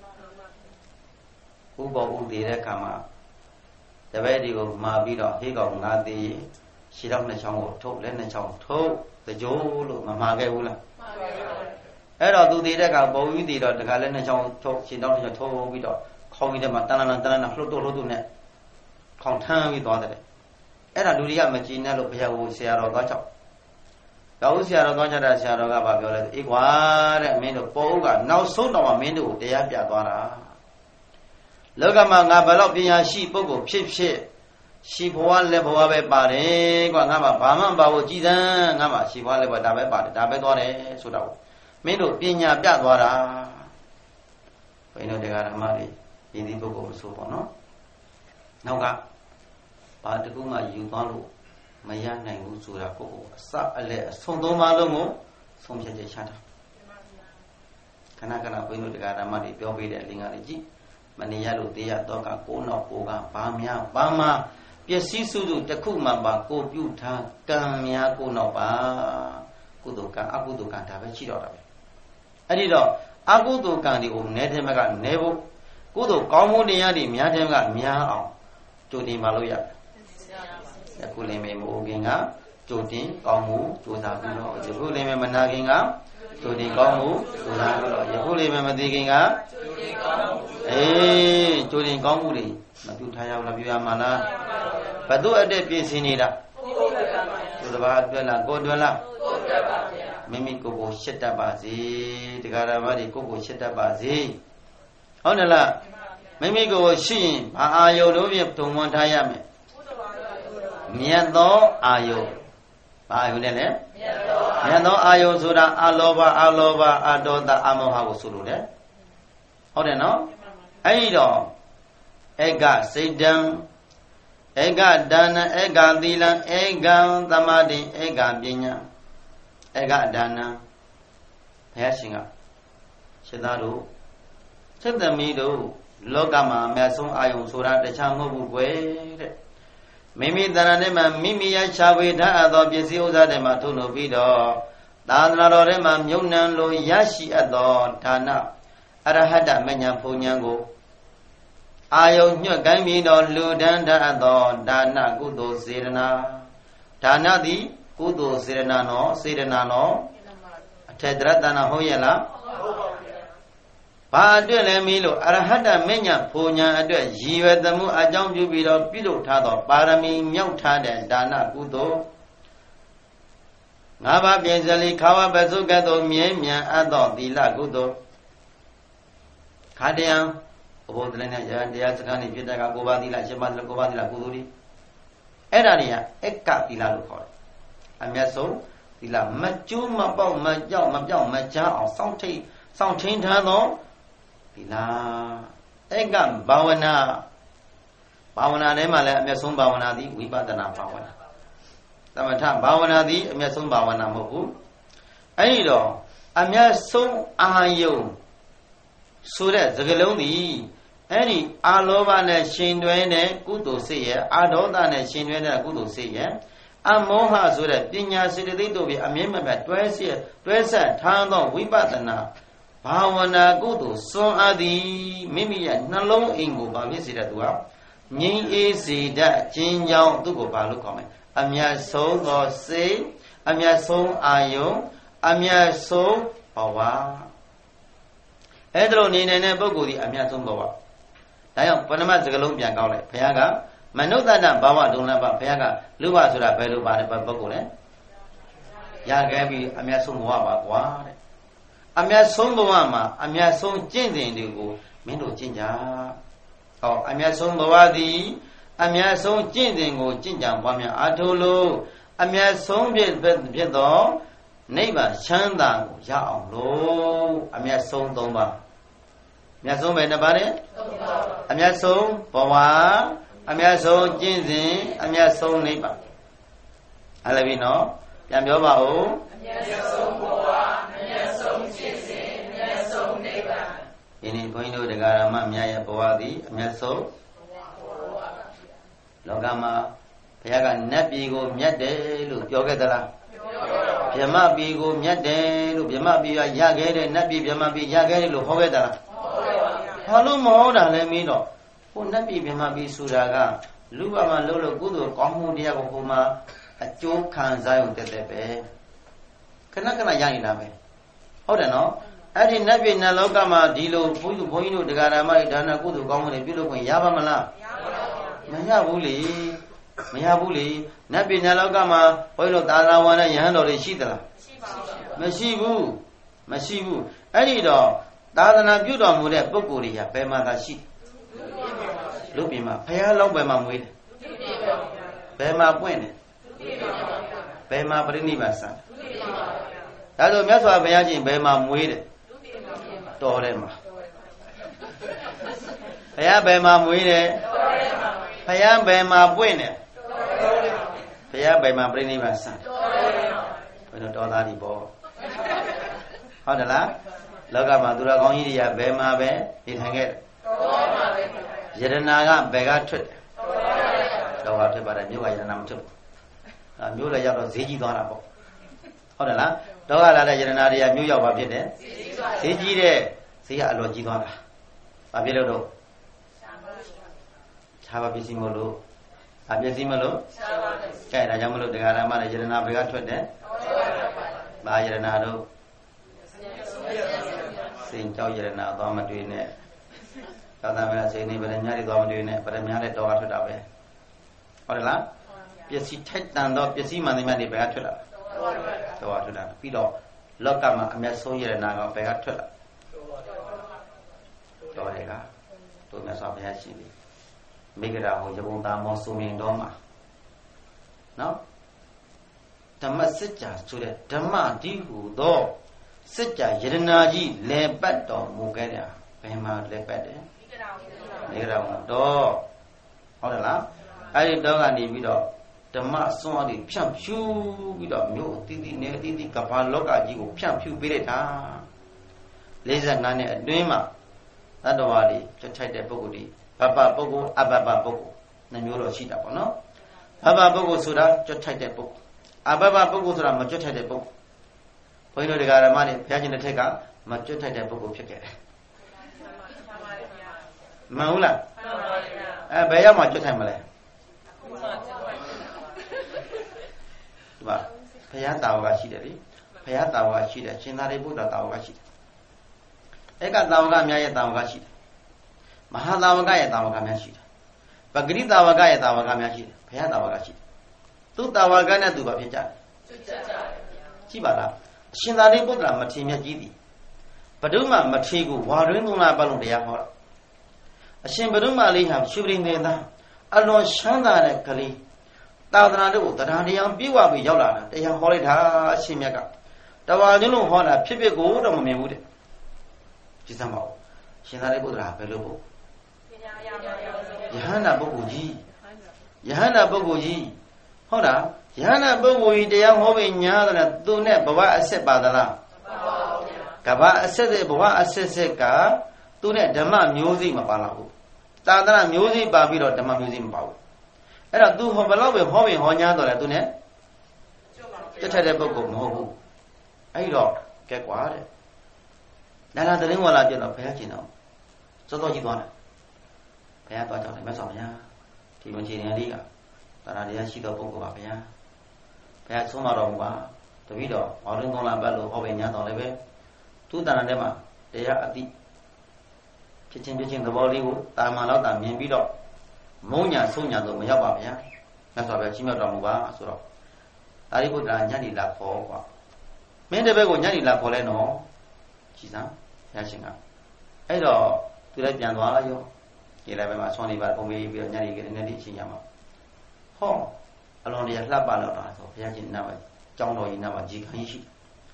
A: ဥပ္ပောဥတည်တဲ့ခါမှာတပည့်တွေကိုမှာပြီးတော့ဟေးကောင်ငါသေးရှီတော့နှစ်ချောင်းကိုထုတ်လက်နှစ်ချောင်းထုတ်တကြိုးလို့မမှာခဲ့ဘူးလားမှာခဲ့ပါဘူးအဲ့တော့သူတည်တဲ့ကဘုံကြီးတည်တော့တခါလက်နှစ်ချောင်းထုတ်ရှီတော့နှစ်ချောင်းထုတ်ပြီးတော့ခေါင်းကြီးထဲမှာတန်းတန်းတန်းတန်းလှုပ်တော့လှုပ်တော့နဲ့ခေါင်းထမ်းပြီးသွားတယ်အဲ့ဒါလူတွေကမကြည်နဲ့လို့ဘုရားကိုဆရာတော်သွားချောက်တော်ဦးဆရာတော်သွားချတဲ့ဆရာတော်ကဘာပြောလဲအေးကွာတဲ့မင်းတို့ပေါ်ဦးကနောက်ဆုံးတော့မှမင်းတို့ကိုတရားပြသွားတာလောကမှာငါဘယ်တော့ပညာရှိပုဂ္ဂိုလ်ဖြစ်ဖြစ်ရှိဘဝလက်ဘဝပဲပါတယ်ကွာငါမှဘာမှမပါဘူးကြည်သန်းငါမှရှိဘဝလက်ဘဝဒါပဲပါတယ်ဒါပဲသွားတယ်ဆိုတော့မင်းတို့ပညာပြသွားတာဘယ်လိုတရားဓမ္မတွေဒီဒီပုဂ္ဂိုလ်မဆိုပေါ့နော်နောက်ကဘာတကူမှယူသွားလို့မရနိုင်ဘူးဆိုတာကိုအစအလက်အဆုံးသုံးပါလုံးကိုဆုံးဖြတ်ချက်ချတာခဏခဏဘုန်းကြီးတို့တရားဓမ္မတွေပြောပေးတဲ့အလင်းကားလေးကြည့်မနေရလို့တရားတော့ကကိုနောက်ကိုကဘာများဘာမှပစ္စည်းစုစုတစ်ခုမှပါကိုပြုထားကံများကိုနောက်ပါကုသိုလ်ကံအကုသိုလ်ကံဒါပဲရှိတော့တာပဲအဲ့ဒီတော့အကုသိုလ်ကံတွေကိုနည်းတယ်မကနေဖို့ကုသိုလ်ကောင်းမှုတရားတွေများတယ်ကများအောင်ကြိုတင်ပါလို့ရတယ်အခုလည်းမေမိုးခင်ကကြိုတင်ကောင်းမှုကြိုးစားပြီးတော့ယခုလည်းမနာခင်ကကြိုတင်ကောင်းမှုကြိုးစားပြီးတော့ယခုလည်းမသိခင်ကကြိုတင်ကောင်းမှုအေးကြိုတင်ကောင်းမှုတွေမပြုထားရဘူးလားပြုရမှာလားဘသူအတက်ပြင်ဆင်နေတာသူတစ်ပါးအတွက်လားကိုယ်အတွက်လားကိုယ်အတွက်ပါဗျာမိမိကိုယ်ကိုရှစ်တတ်ပါစေတရားဓမ္မတွေကိုယ်ကိုရှစ်တတ်ပါစေဟုတ်တယ်လားမိမိကိုယ်ရှိရင်ဘာအာယုတို့ဖြင့်တုံဝန်ထားရမယ်မြတ်သောအာယုဘာအာယုလဲလဲမြတ်သောအာယုဆိုတာအလောဘအလောဘအဒေါသအမောဟကိုဆိုလို့လေဟုတ်တယ်နော်အဲ့ဒီတော့ဧကစိတ်တံဧကဒါနဧကသီလံဧကံသမာဓိဧကပညာဧကဒါနဘုရားရှင်ကရှင်သားတို့စိတ်သမီးတို့လောကမှာအမြတ်ဆုံးအာယုဆိုတာတခြားမဟုတ်ဘူးကွယ်တဲ့မိမိတဏ္ဍာထဲမှာမိမိရချဝေထားအပ်သောပစ္စည်းဥစ္စာတွေမှာထုံလို့ပြီးတော့သာသနာတော်ထဲမှာမြုပ်နှံလို့ရရှိအပ်သောဌာနအရဟတမဉ္ဇဉ်ဘုံဉဏ်ကိုအာယုညွတ်ကိုင်းပြီးတော့လူဒန်းထားအပ်သောဒါနကုသိုလ်စေရနာဒါနသည်ကုသိုလ်စေရနာနော်စေရနာနော်အထက်တရတနာဟုတ်ရဲ့လားဟုတ်ပါဘူးဘာအတွက်လဲမီးလို့အရဟတမဉ္ဇဉ်ဘုံဉဏ်အတွက်ရည်ရွယ်သမှုအကြောင်းပြုပြီးတော့ပြုလုပ်ထားသောပါရမီမြောက်ထားတဲ့ဒါနကုသိုလ်ငါးပါးပြင်စလီခါဝပစုကဲ့သို့မြဲမြံအပ်သောသီလကုသိုလ်ခါတယံဘုဒ္ဓလည်းနဲ့တရားစကားနေဖြစ်တဲ့ကကိုးပါးသီလရှင်ပါးသီလကိုးပါးသီလကုသိုလ်တွေအဲ့ဒါတွေကဧကသီလလို့ခေါ်တယ်အမျက်ဆုံးသီလမကျိုးမပေါက်မကြောက်မပြောက်မကြားအောင်စောင့်ထိတ်စောင့်ထိန်ထားသောသီလဧကဘာဝနာဘာဝနာထဲမှာလည်းအမျက်ဆုံးဘာဝနာသည်ဝိပဿနာဘာဝနာသမထဘာဝနာသည်အမျက်ဆုံးဘာဝနာမဟုတ်ဘူးအဲ့ဒီတော့အမျက်ဆုံးအာယုံဆိုတဲ့စကားလုံးသည်အဲ့ဒီအာလောဘနဲ့ရှင်တွဲတဲ့ကုသိုလ်စိတ်ရဲ့အာဒေါသနဲ့ရှင်တွဲတဲ့ကုသိုလ်စိတ်ရဲ့အမောဟဆိုတဲ့ပညာစေတသိက်တို့ပြီးအမြင့်မဲ့တွဲဆက်တွဲဆက်ထားသောဝိပဿနာဘာဝနာကုသိုလ်စွမ်းအားသည်မိမိရဲ့နှလုံးအိမ်ကိုဗာဖြစ်စေတဲ့သူကငြိမ်းအေးစေတတ်ခြင်းကြောင့်သူ့ကိုဘာလို့ခေါ်မလဲအမြတ်ဆုံးသောစိတ်အမြတ်ဆုံးအာယုံအမြတ်ဆုံးဘဝအဲ့ဒါလိုနေနေတဲ့ပုဂ္ဂိုလ်ဒီအမြတ်ဆုံးဘဝဒါကြောင့်ပဏမစကလုံးပြန်ကောက်လိုက်ဘုရားကမနုဿတဘဝဒုံလဘဘုရားကလူဘဆိုတာဘယ်လိုပါတယ်ပုဂ္ဂိုလ်လဲရခဲ့ပြီးအမြတ်ဆုံးဘဝပါကွာတဲ့အမြတ်ဆုံးဘဝမှာအမြတ်ဆုံးကျင့်စဉ်တွေကိုမင်းတို့ကျင့်ကြဟောအမြတ်ဆုံးဘဝသည်အမြတ်ဆုံးကျင့်စဉ်ကိုကျင့်ကြံပွားများအားထုတ်လို့အမြတ်ဆုံးဖြစ်ဖြစ်သောနိဗ္ဗာန်ချမ်းသာကိုရအောင်လို့အမျက်ဆုံးသုံးပါအမျက်ဆုံးပဲနှစ်ပါးနဲ့အမျက်ဆုံးဘဝအမျက်ဆုံးကျင့်စဉ်အမျက်ဆုံးနိဗ္ဗာန်အဲ့လိုပြီနော်ပြန်ပြောပါဦးအမျက်ဆုံးဘဝအမျက်ဆုံးကျင့်စဉ်အမျက်ဆုံးနိဗ္ဗာန်ဒီနေ့ဘုန်းကြီးတို့တရားဓမ္မများရဲ့ဘဝသည်အမျက်ဆုံးလောကမှာဘုရားကနတ်ပြည်ကိုမြတ်တယ်လို့ပြောခဲ့သလားဗြဟ္မပြည်ကိုမြတ်တယ်လို့ဗြဟ္မပြည်ကရခဲ့တဲ့နတ်ပြည်ဗြဟ္မပြည်ရခဲ့တယ်လို့ဟောခဲ့သလားဟောလို့မဟုတ်တာလည်းမင်းတော့ဟိုနတ်ပြည်ဗြဟ္မပြည်ဆိုတာကလူဘမှာလို့လို့ကုသိုလ်ကောင်းမှုတရားကိုဟိုမှာအကျိုးခံစားရုံတက်တက်ပဲခဏခဏရနေတာပဲဟုတ်တယ်နော်အဲ့ဒီနတ်ပြည်နတ်လောကမှာဒီလိုဘုန်းကြီးဘုန်းကြီးတို့တရားဓမ္မတွေဒါနကုသိုလ်ကောင်းမှုတွေပြုလုပ်ခွင့်ရပါမလားမရဘူးလေမရဘူးလေနတ်ပြည်နတ်လောကမှာဘုန်းကြီးတို့သာသနာဝန်နဲ့ယဟန်တော်တွေရှိသလားမရှိဘူးမရှိဘူးအဲ့ဒီတော့သာသနာပြုတော်မူတဲ့ပုဂ္ဂိုလ်တွေကဘယ်မှာသာရှိလူပြည်မှာဖယားလောက်ဘယ်မှာမွေးတယ်ဘယ်မှာပွင့်တယ်ဘယ်မှာပြိဋိနိဗ္ဗာန်ဆံဒါဆိုမြတ်စွာဘုရားရှင်ဘယ်မှာမွေးတယ်တော်တယ်မှာဘုရားဘယ်မှာမွေးတယ်ဘုရားဘယ်မှာပွင့်တယ်ဘုရားဘယ်မှာပြိဋိနိဗ္ဗာန်ဆံဘယ်လိုတော်သားဒီပေါ့ဟုတ်တယ်လားလောကမှာသူတော်ကောင်းကြီးတွေကဘယ်မှာပဲနေထိုင်ခဲ့တယ်ယရနာကဘယ်ကထွက်တယ်တော့ဟာထွက်ပါတယ်မြို့ကယရနာမထွက်ဘူးအဲမြို့လည်းရောက်တော့ဈေးကြီးသွားတာပေါ့ဟုတ်တယ်လားတော့ကလာတဲ့ယရနာတွေကမြို့ရောက်ပါဖြစ်တယ်ဈေးကြီးတဲ့ဈေးကအလွန်ကြီးသွားတာဘာဖြစ်လို့တော့ခြားပါပစ္စည်းမလို့အပစ္စည်းမလို့ကဲဒါကြောင့်မလို့တရားဓမ္မနဲ့ယရနာဘယ်ကထွက်တယ်ဘာယရနာတို့စိန်ကြောက်ယရနာသွားမတွေ့နဲ့သာသမဏစိန်နေဗရညာတွေသွားမတွေ့နဲ့ဗရညာနဲ့တော့ထွက်တာပဲဟုတ်တယ်လားပစ္စည်းထိုက်တန်တော့ပစ္စည်းမှန်သမျှတွေဘယ်ကထွက်လာတော့ထွက်လာပြီးတော့လောကမှာအမျက်ဆုံးယရနာကဘယ်ကထွက်လာတော့တွေကတို့မြတ်စွာဘုရားရှိပြီမိဂရာဟောရဘုံသားမောစုံမြင်တော်မှာနော်ဓမ္မစစ်ကြာဆိုတဲ့ဓမ္မဒီဟုသောစစ်ကြာယရနာကြီးလဲပတ်တော်မူခဲ့တယ်ဘယ်မှာလဲပတ်တယ်မိဂရာဟောတော့ဟုတ်တယ်လားအဲ့ဒီတော့ကနေပြီးတော့ဓမ္မစွမ်းအတွေဖြန့်ဖြူးပြီးတော့မြို့တိတိနေတိတိကဘာလောကကြီးကိုဖြန့်ဖြူးပေးလိုက်တာ၄၅နှစ်အတွင်းမှာသတ္တဝါတွေကြွထိုက်တဲ့ပုဂ္ဂိုလ်တွေဘဘပုဂ္ဂိုလ်အဘဘပုဂ္ဂိုလ်နှမျိုးတော့ရှိတာပေါ့နော်ဘဘပုဂ္ဂိုလ်ဆိုတာကြွထိုက်တဲ့ပုဂ္ဂိုလ်အဘဘပုဂ္ဂိုလ်ဆိုတာမကြွထိုက်တဲ့ပုဂ္ဂိုလ်ဘုန်းကြီးတို့တရားဓမ္မတွေဘုရားရှင်တစ်ထက်ကမကြွထိုက်တဲ့ပုဂ္ဂိုလ်ဖြစ်ခဲ့တယ်မှန်ဟုတ်လားအဲဘယ်ရောက်မှကြွထိုက်မလဲဒီမှာဘုရားတာဝကရှိတယ်လေဘုရားတာဝကရှိတယ်ရှင်သာရိပုတ္တရာတာဝကရှိတယ်ဧကတာဝကများရဲ့တာဝကရှိတယ်မဟာတာဝကရဲ့တာဝကများရှိတယ်ပဂရိတာဝကရဲ့တာဝကများရှိတယ်ဘုရားတာဝကရှိတယ်သူတာဝကနဲ့သူဘာဖြစ်ကြလဲကြည့်ပါလားအရှင်သာရိပုတ္တရာမထေရမြတ်ကြီးသည်ဘဒုမမထေရကိုဝါရင်းသုံးလပတ်လုံးတရားဟောတာအရှင်ဘဒုမလေးဟာရှုပရိသေသားအလွန်ချမ်းသာတဲ့ကလေးသာသနာတို့ကိုတရားတရားပြေဝပြီးရောက်လာတာတရားဟောလိုက်တာအရှင်မြတ်ကတဝါချင်းလုံးဟောတာဖြစ်ဖြစ်ကိုတော့မမြင်ဘူးတဲ့ကြည်စမ်းပါဦးရှင်သာရိပုတ္တရာဘယ်လိုပို့ယဟန္တာပုဂ္ဂိုလ်ကြီးယဟန္တာပုဂ္ဂိုလ်ကြီးဟုတ်လားယဟန္တာပုဂ္ဂိုလ်ကြီးတရားဟောပြီးညားတယ်သူနဲ့ဘဝအဆက်ပါသလားကဘာအဆက်တဲ့ဘဝအဆက်ဆက်ကသူနဲ့ဓမ္မမျိုးစိမပါလာဘူးသာသနာမျိုးစိပါပြီးတော့ဓမ္မမျိုးစိမပါဘူးအဲ့တော့သူဟောဘလောက်ပဲဟောပြီးဟောညားတော့လေသူနဲ့တက်ထက်တဲ့ပုဂ္ဂိုလ်မဟုတ်ဘူးအဲ့တော့ကဲကွာတဲ့နာနာတရင်ဝလာပြတော့ဘုရားကျင်တော့စောစောကြီးသွားတယ်ဘုရားသွားကြောင်းတယ်မြတ်စွာဘုရားဒီဝန်ကြီးနေလေးကတရားတရားရှိတော်ပုဂ္ဂိုလ်ပါဘုရားဘုရားဆုံးမတော်မူပါတပည့်တော်ဝါရင်းသုံးလပတ်လို့ဟောပဲညာတော်လည်းပဲသူတဏ္ဍာထဲမှာတရားအတိဖြစ်ချင်းဖြစ်ချင်းသဘောလေးကိုတာမန်တော့တာမြင်ပြီးတော့မုံညာဆုံးညာတော့မရောက်ပါဗျာမြတ်စွာဘုရားကြီးမြတ်တော်မူပါဆိုတော့သာရိပုတ္တရာညဏီလာခေါ်ကွာမင်းတပည့်ကိုညဏီလာခေါ်လဲနော်ကြည်စမ်းဘုရားရှင်ကအဲ့တော့သူလည်းပြန်သွားရောဒီလည်းပဲမှာဆွမ်းနေပါပုံပေးပြီးတော့ညဏီကလည်းနေ့ချင်းရမှာဟောအလွန်တရာလှပတော့တာဆိုဘုရားရှင်နာမှာကျောင်းတော်ကြီးနာမှာကြီးခိုင်းရှိ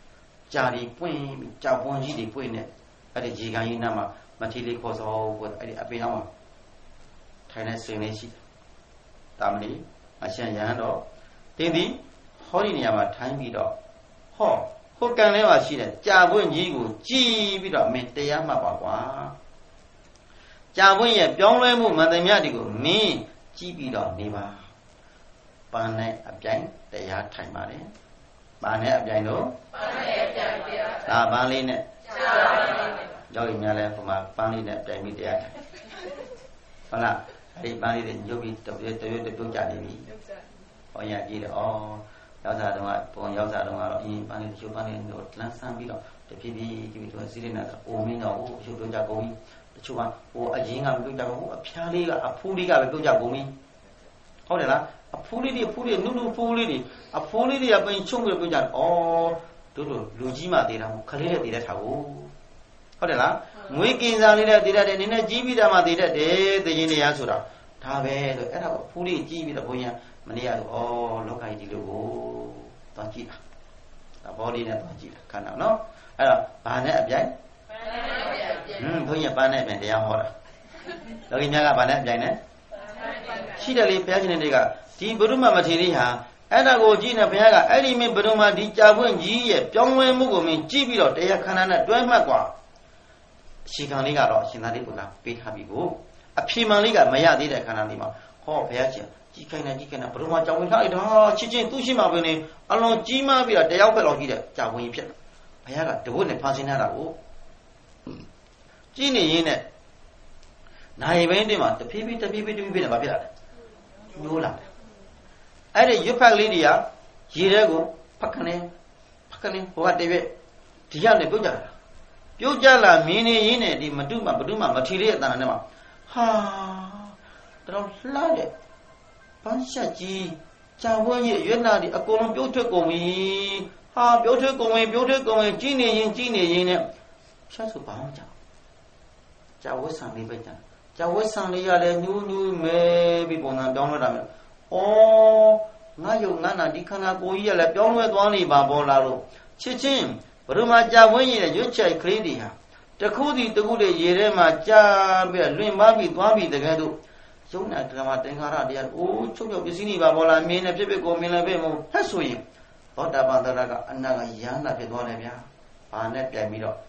A: ကြာဒီပွင့်ကြာပွန်ကြီးတွေပွင့်နေအဲ့ဒီရေကန်ကြီးနားမှာမထီလေးခေါ်စောပေါ့အဲ့ဒီအပင်အောင်မှာထိုင်နေစင်နေရှိတာမလီအရှံရဟန်းတော့တင်းသည်ဟောဒီနေရာမှာထိုင်ပြီးတော့ဟောဟိုကန်ထဲမှာရှိတဲ့ကြာပွင့်ကြီးကိုကြည်ပြီးတော့မင်းတရားမှတ်ပါကွာကြာပွင့်ရဲ့ပြောင်းလဲမှုမန္တမြတွေကိုမင်းကြည့်ပြီးတော့နေပါပန်းနဲ့အပြိုင်တရားထိုင်ပါတယ်ပန်းနဲ့အပြိုင်တော့ပန်းနဲ့အပြိုင်တရားဒါပန်းလေးနဲ့ကြာပန်းလေးနဲ့ရောက်ရင်များလဲဟိုမှာပန်းလေးနဲ့အပြိုင်ပြီးတရားထိုင်ဟုတ်လားအဲ့ဒီပန်းလေးတွေညှုပ်ပြီးတရွတ်တရွတ်ပြုတ်ကြနေပြီဟောရကြည့်တယ်ဩရောက်စားတော့ပုံရောက်စားတော့ကတော့အင်းပန်းလေးရှုပ်ပန်းလေးတို့လန်းဆန်းပြီးတော့တဖြည်းဖြည်းကြည့်ပြီးတော့စီးနေတာအိုမင်းတော့ဟိုရှုပ်တော့ကြကုန်ပြီတချို့ကဟိုအရင်ကမပြုတ်ကြဘူးအဖျားလေးကအဖူးလေးကပဲပြုတ်ကြကုန်ပြီဟုတ်တယ်လားအဖူးလေးတွေဖူးလေးနုနုဖူးလေးတွေအဖူးလေးတွေကပင်ချုံပြီးပြုတ်ကြတယ်ဩတို့တို့လူကြီးမှသေးတာမဟုတ်ခလေးတဲ့သေးတဲ့ထားကိုဟုတ်တယ်လားငွေကင်စားလေးတဲ့သေးတဲ့နည်းနည်းကြီးပြီးတာမှသေးတဲ့တယ်သိရင်တရားဆိုတာဒါပဲဆိုအဲ့ဒါကိုဖူးလေးကြီးပြီးတော့ဘုန်းကြီးမနေ့ကတော့ဩလောကကြီးဒီလိုကိုသွားကြည့်တာဒါဘောလေးနဲ့သွားကြည့်တာခန္ဓာနော်အဲ့တော့ဘာနဲ့အပြိုင်ဟွန်းဘုန်းကြီးပန်းနဲ့ပြန်တရားဟောတာလောကီများကဗာနဲ့အပြိုင်နဲ့ရှိတယ်လေဘုရားရှင်တွေကဒီဘုရုမမထေရီဟာအဲ့ဒါကိုကြည့်နေဘုရားကအဲ့ဒီမင်းဘုရုမဒီကြာပွင့်ကြီးရဲ့ပြောင်းလဲမှုကိုမင်းကြည့်ပြီးတော့တရားခန္ဓာနဲ့တွဲမှတ်กว่าအရှိခံလေးကတော့ရှင်သာရိပုတ္တရာပေးထားပြီကိုအဖြေမှန်လေးကမရသေးတဲ့ခန္ဓာလေးမှာဟောဘုရားရှင်ကြည့်ခိုင်းနေကြည့်ခိုင်းနေဘုရုမကြောင်ဝင်ထားလိုက်တာချစ်ချင်းသူ့ရှိမှပဲနေအလွန်ကြီးမားပြီးတော့တယောက်ပဲလောက်ကြည့်တဲ့ကြာပွင့်ကြီးဖြစ်တယ်ဘုရားကတဝတ်နဲ့ဖန်ဆင်းထားတာကိုကြည့်နေရင်းနဲ့နိုင်ဘင်းတင်မှာတဖြည်းဖြည်းတဖြည်းဖြည်းတဖြည်းဖြည်းနဲ့မဖြစ်လာတယ်ညိုးလာတယ်အဲ့ဒီရွတ်ဖက်လေးတွေကရေထဲကိုဖက်ခနေဖက်ခနေဟိုကတရွက်ဒီရောက်နေပြုတ်ကြတာပြုတ်ကြလာမင်းနေရင်းနဲ့ဒီမတုမဘတုမမထီလေးရဲ့တဏ္ဍာနဲ့မှာဟာတော်လှတဲ့ပန်းဆက်ကြီးကြာဝန်းရဲ့ရွက်နာဒီအကုန်လုံးပြုတ်ထွက်ကုန်ပြီဟာပြုတ်ထွက်ကုန်ဝင်ပြုတ်ထွက်ကုန်ဝင်ကြီးနေရင်ကြီးနေရင်နဲ့ဖြတ်ဆိုဘာမှမကြောက်ကြာဝတ်ဆံလေးပဲကြာကြာဝတ်ဆံလေးရလဲညူးညူးမဲပြီးပုံစံပြောင်းလဲတာမျိုးဩငါယုံငါနာဒီခန္ဓာကိုယ်ကြီးရလဲပြောင်းလဲသွားနေပါဘောလားလို့ချစ်ချင်းဘုရမကြာဝင်းရရွတ်ချိုက်ကလေးတွေဟာတခုစီတခုလေးရေထဲမှာကြာပြီးလွင်ပါပြီးသွားပြီးတကယ်တော့ယုံနာဓမ္မသင်္ခါရတရားအိုးချုပ်ချုပ်ပစ္စည်းနေပါဘောလားမင်းနဲ့ဖြစ်ဖြစ်ကိုမင်းလည်းပဲမို့ဟဲ့ဆိုရင်သောတာပန်တရကအနာကယန္တာဖြစ်သွားတယ်ဗျာဘာနဲ့ပြန်ပြီးတော့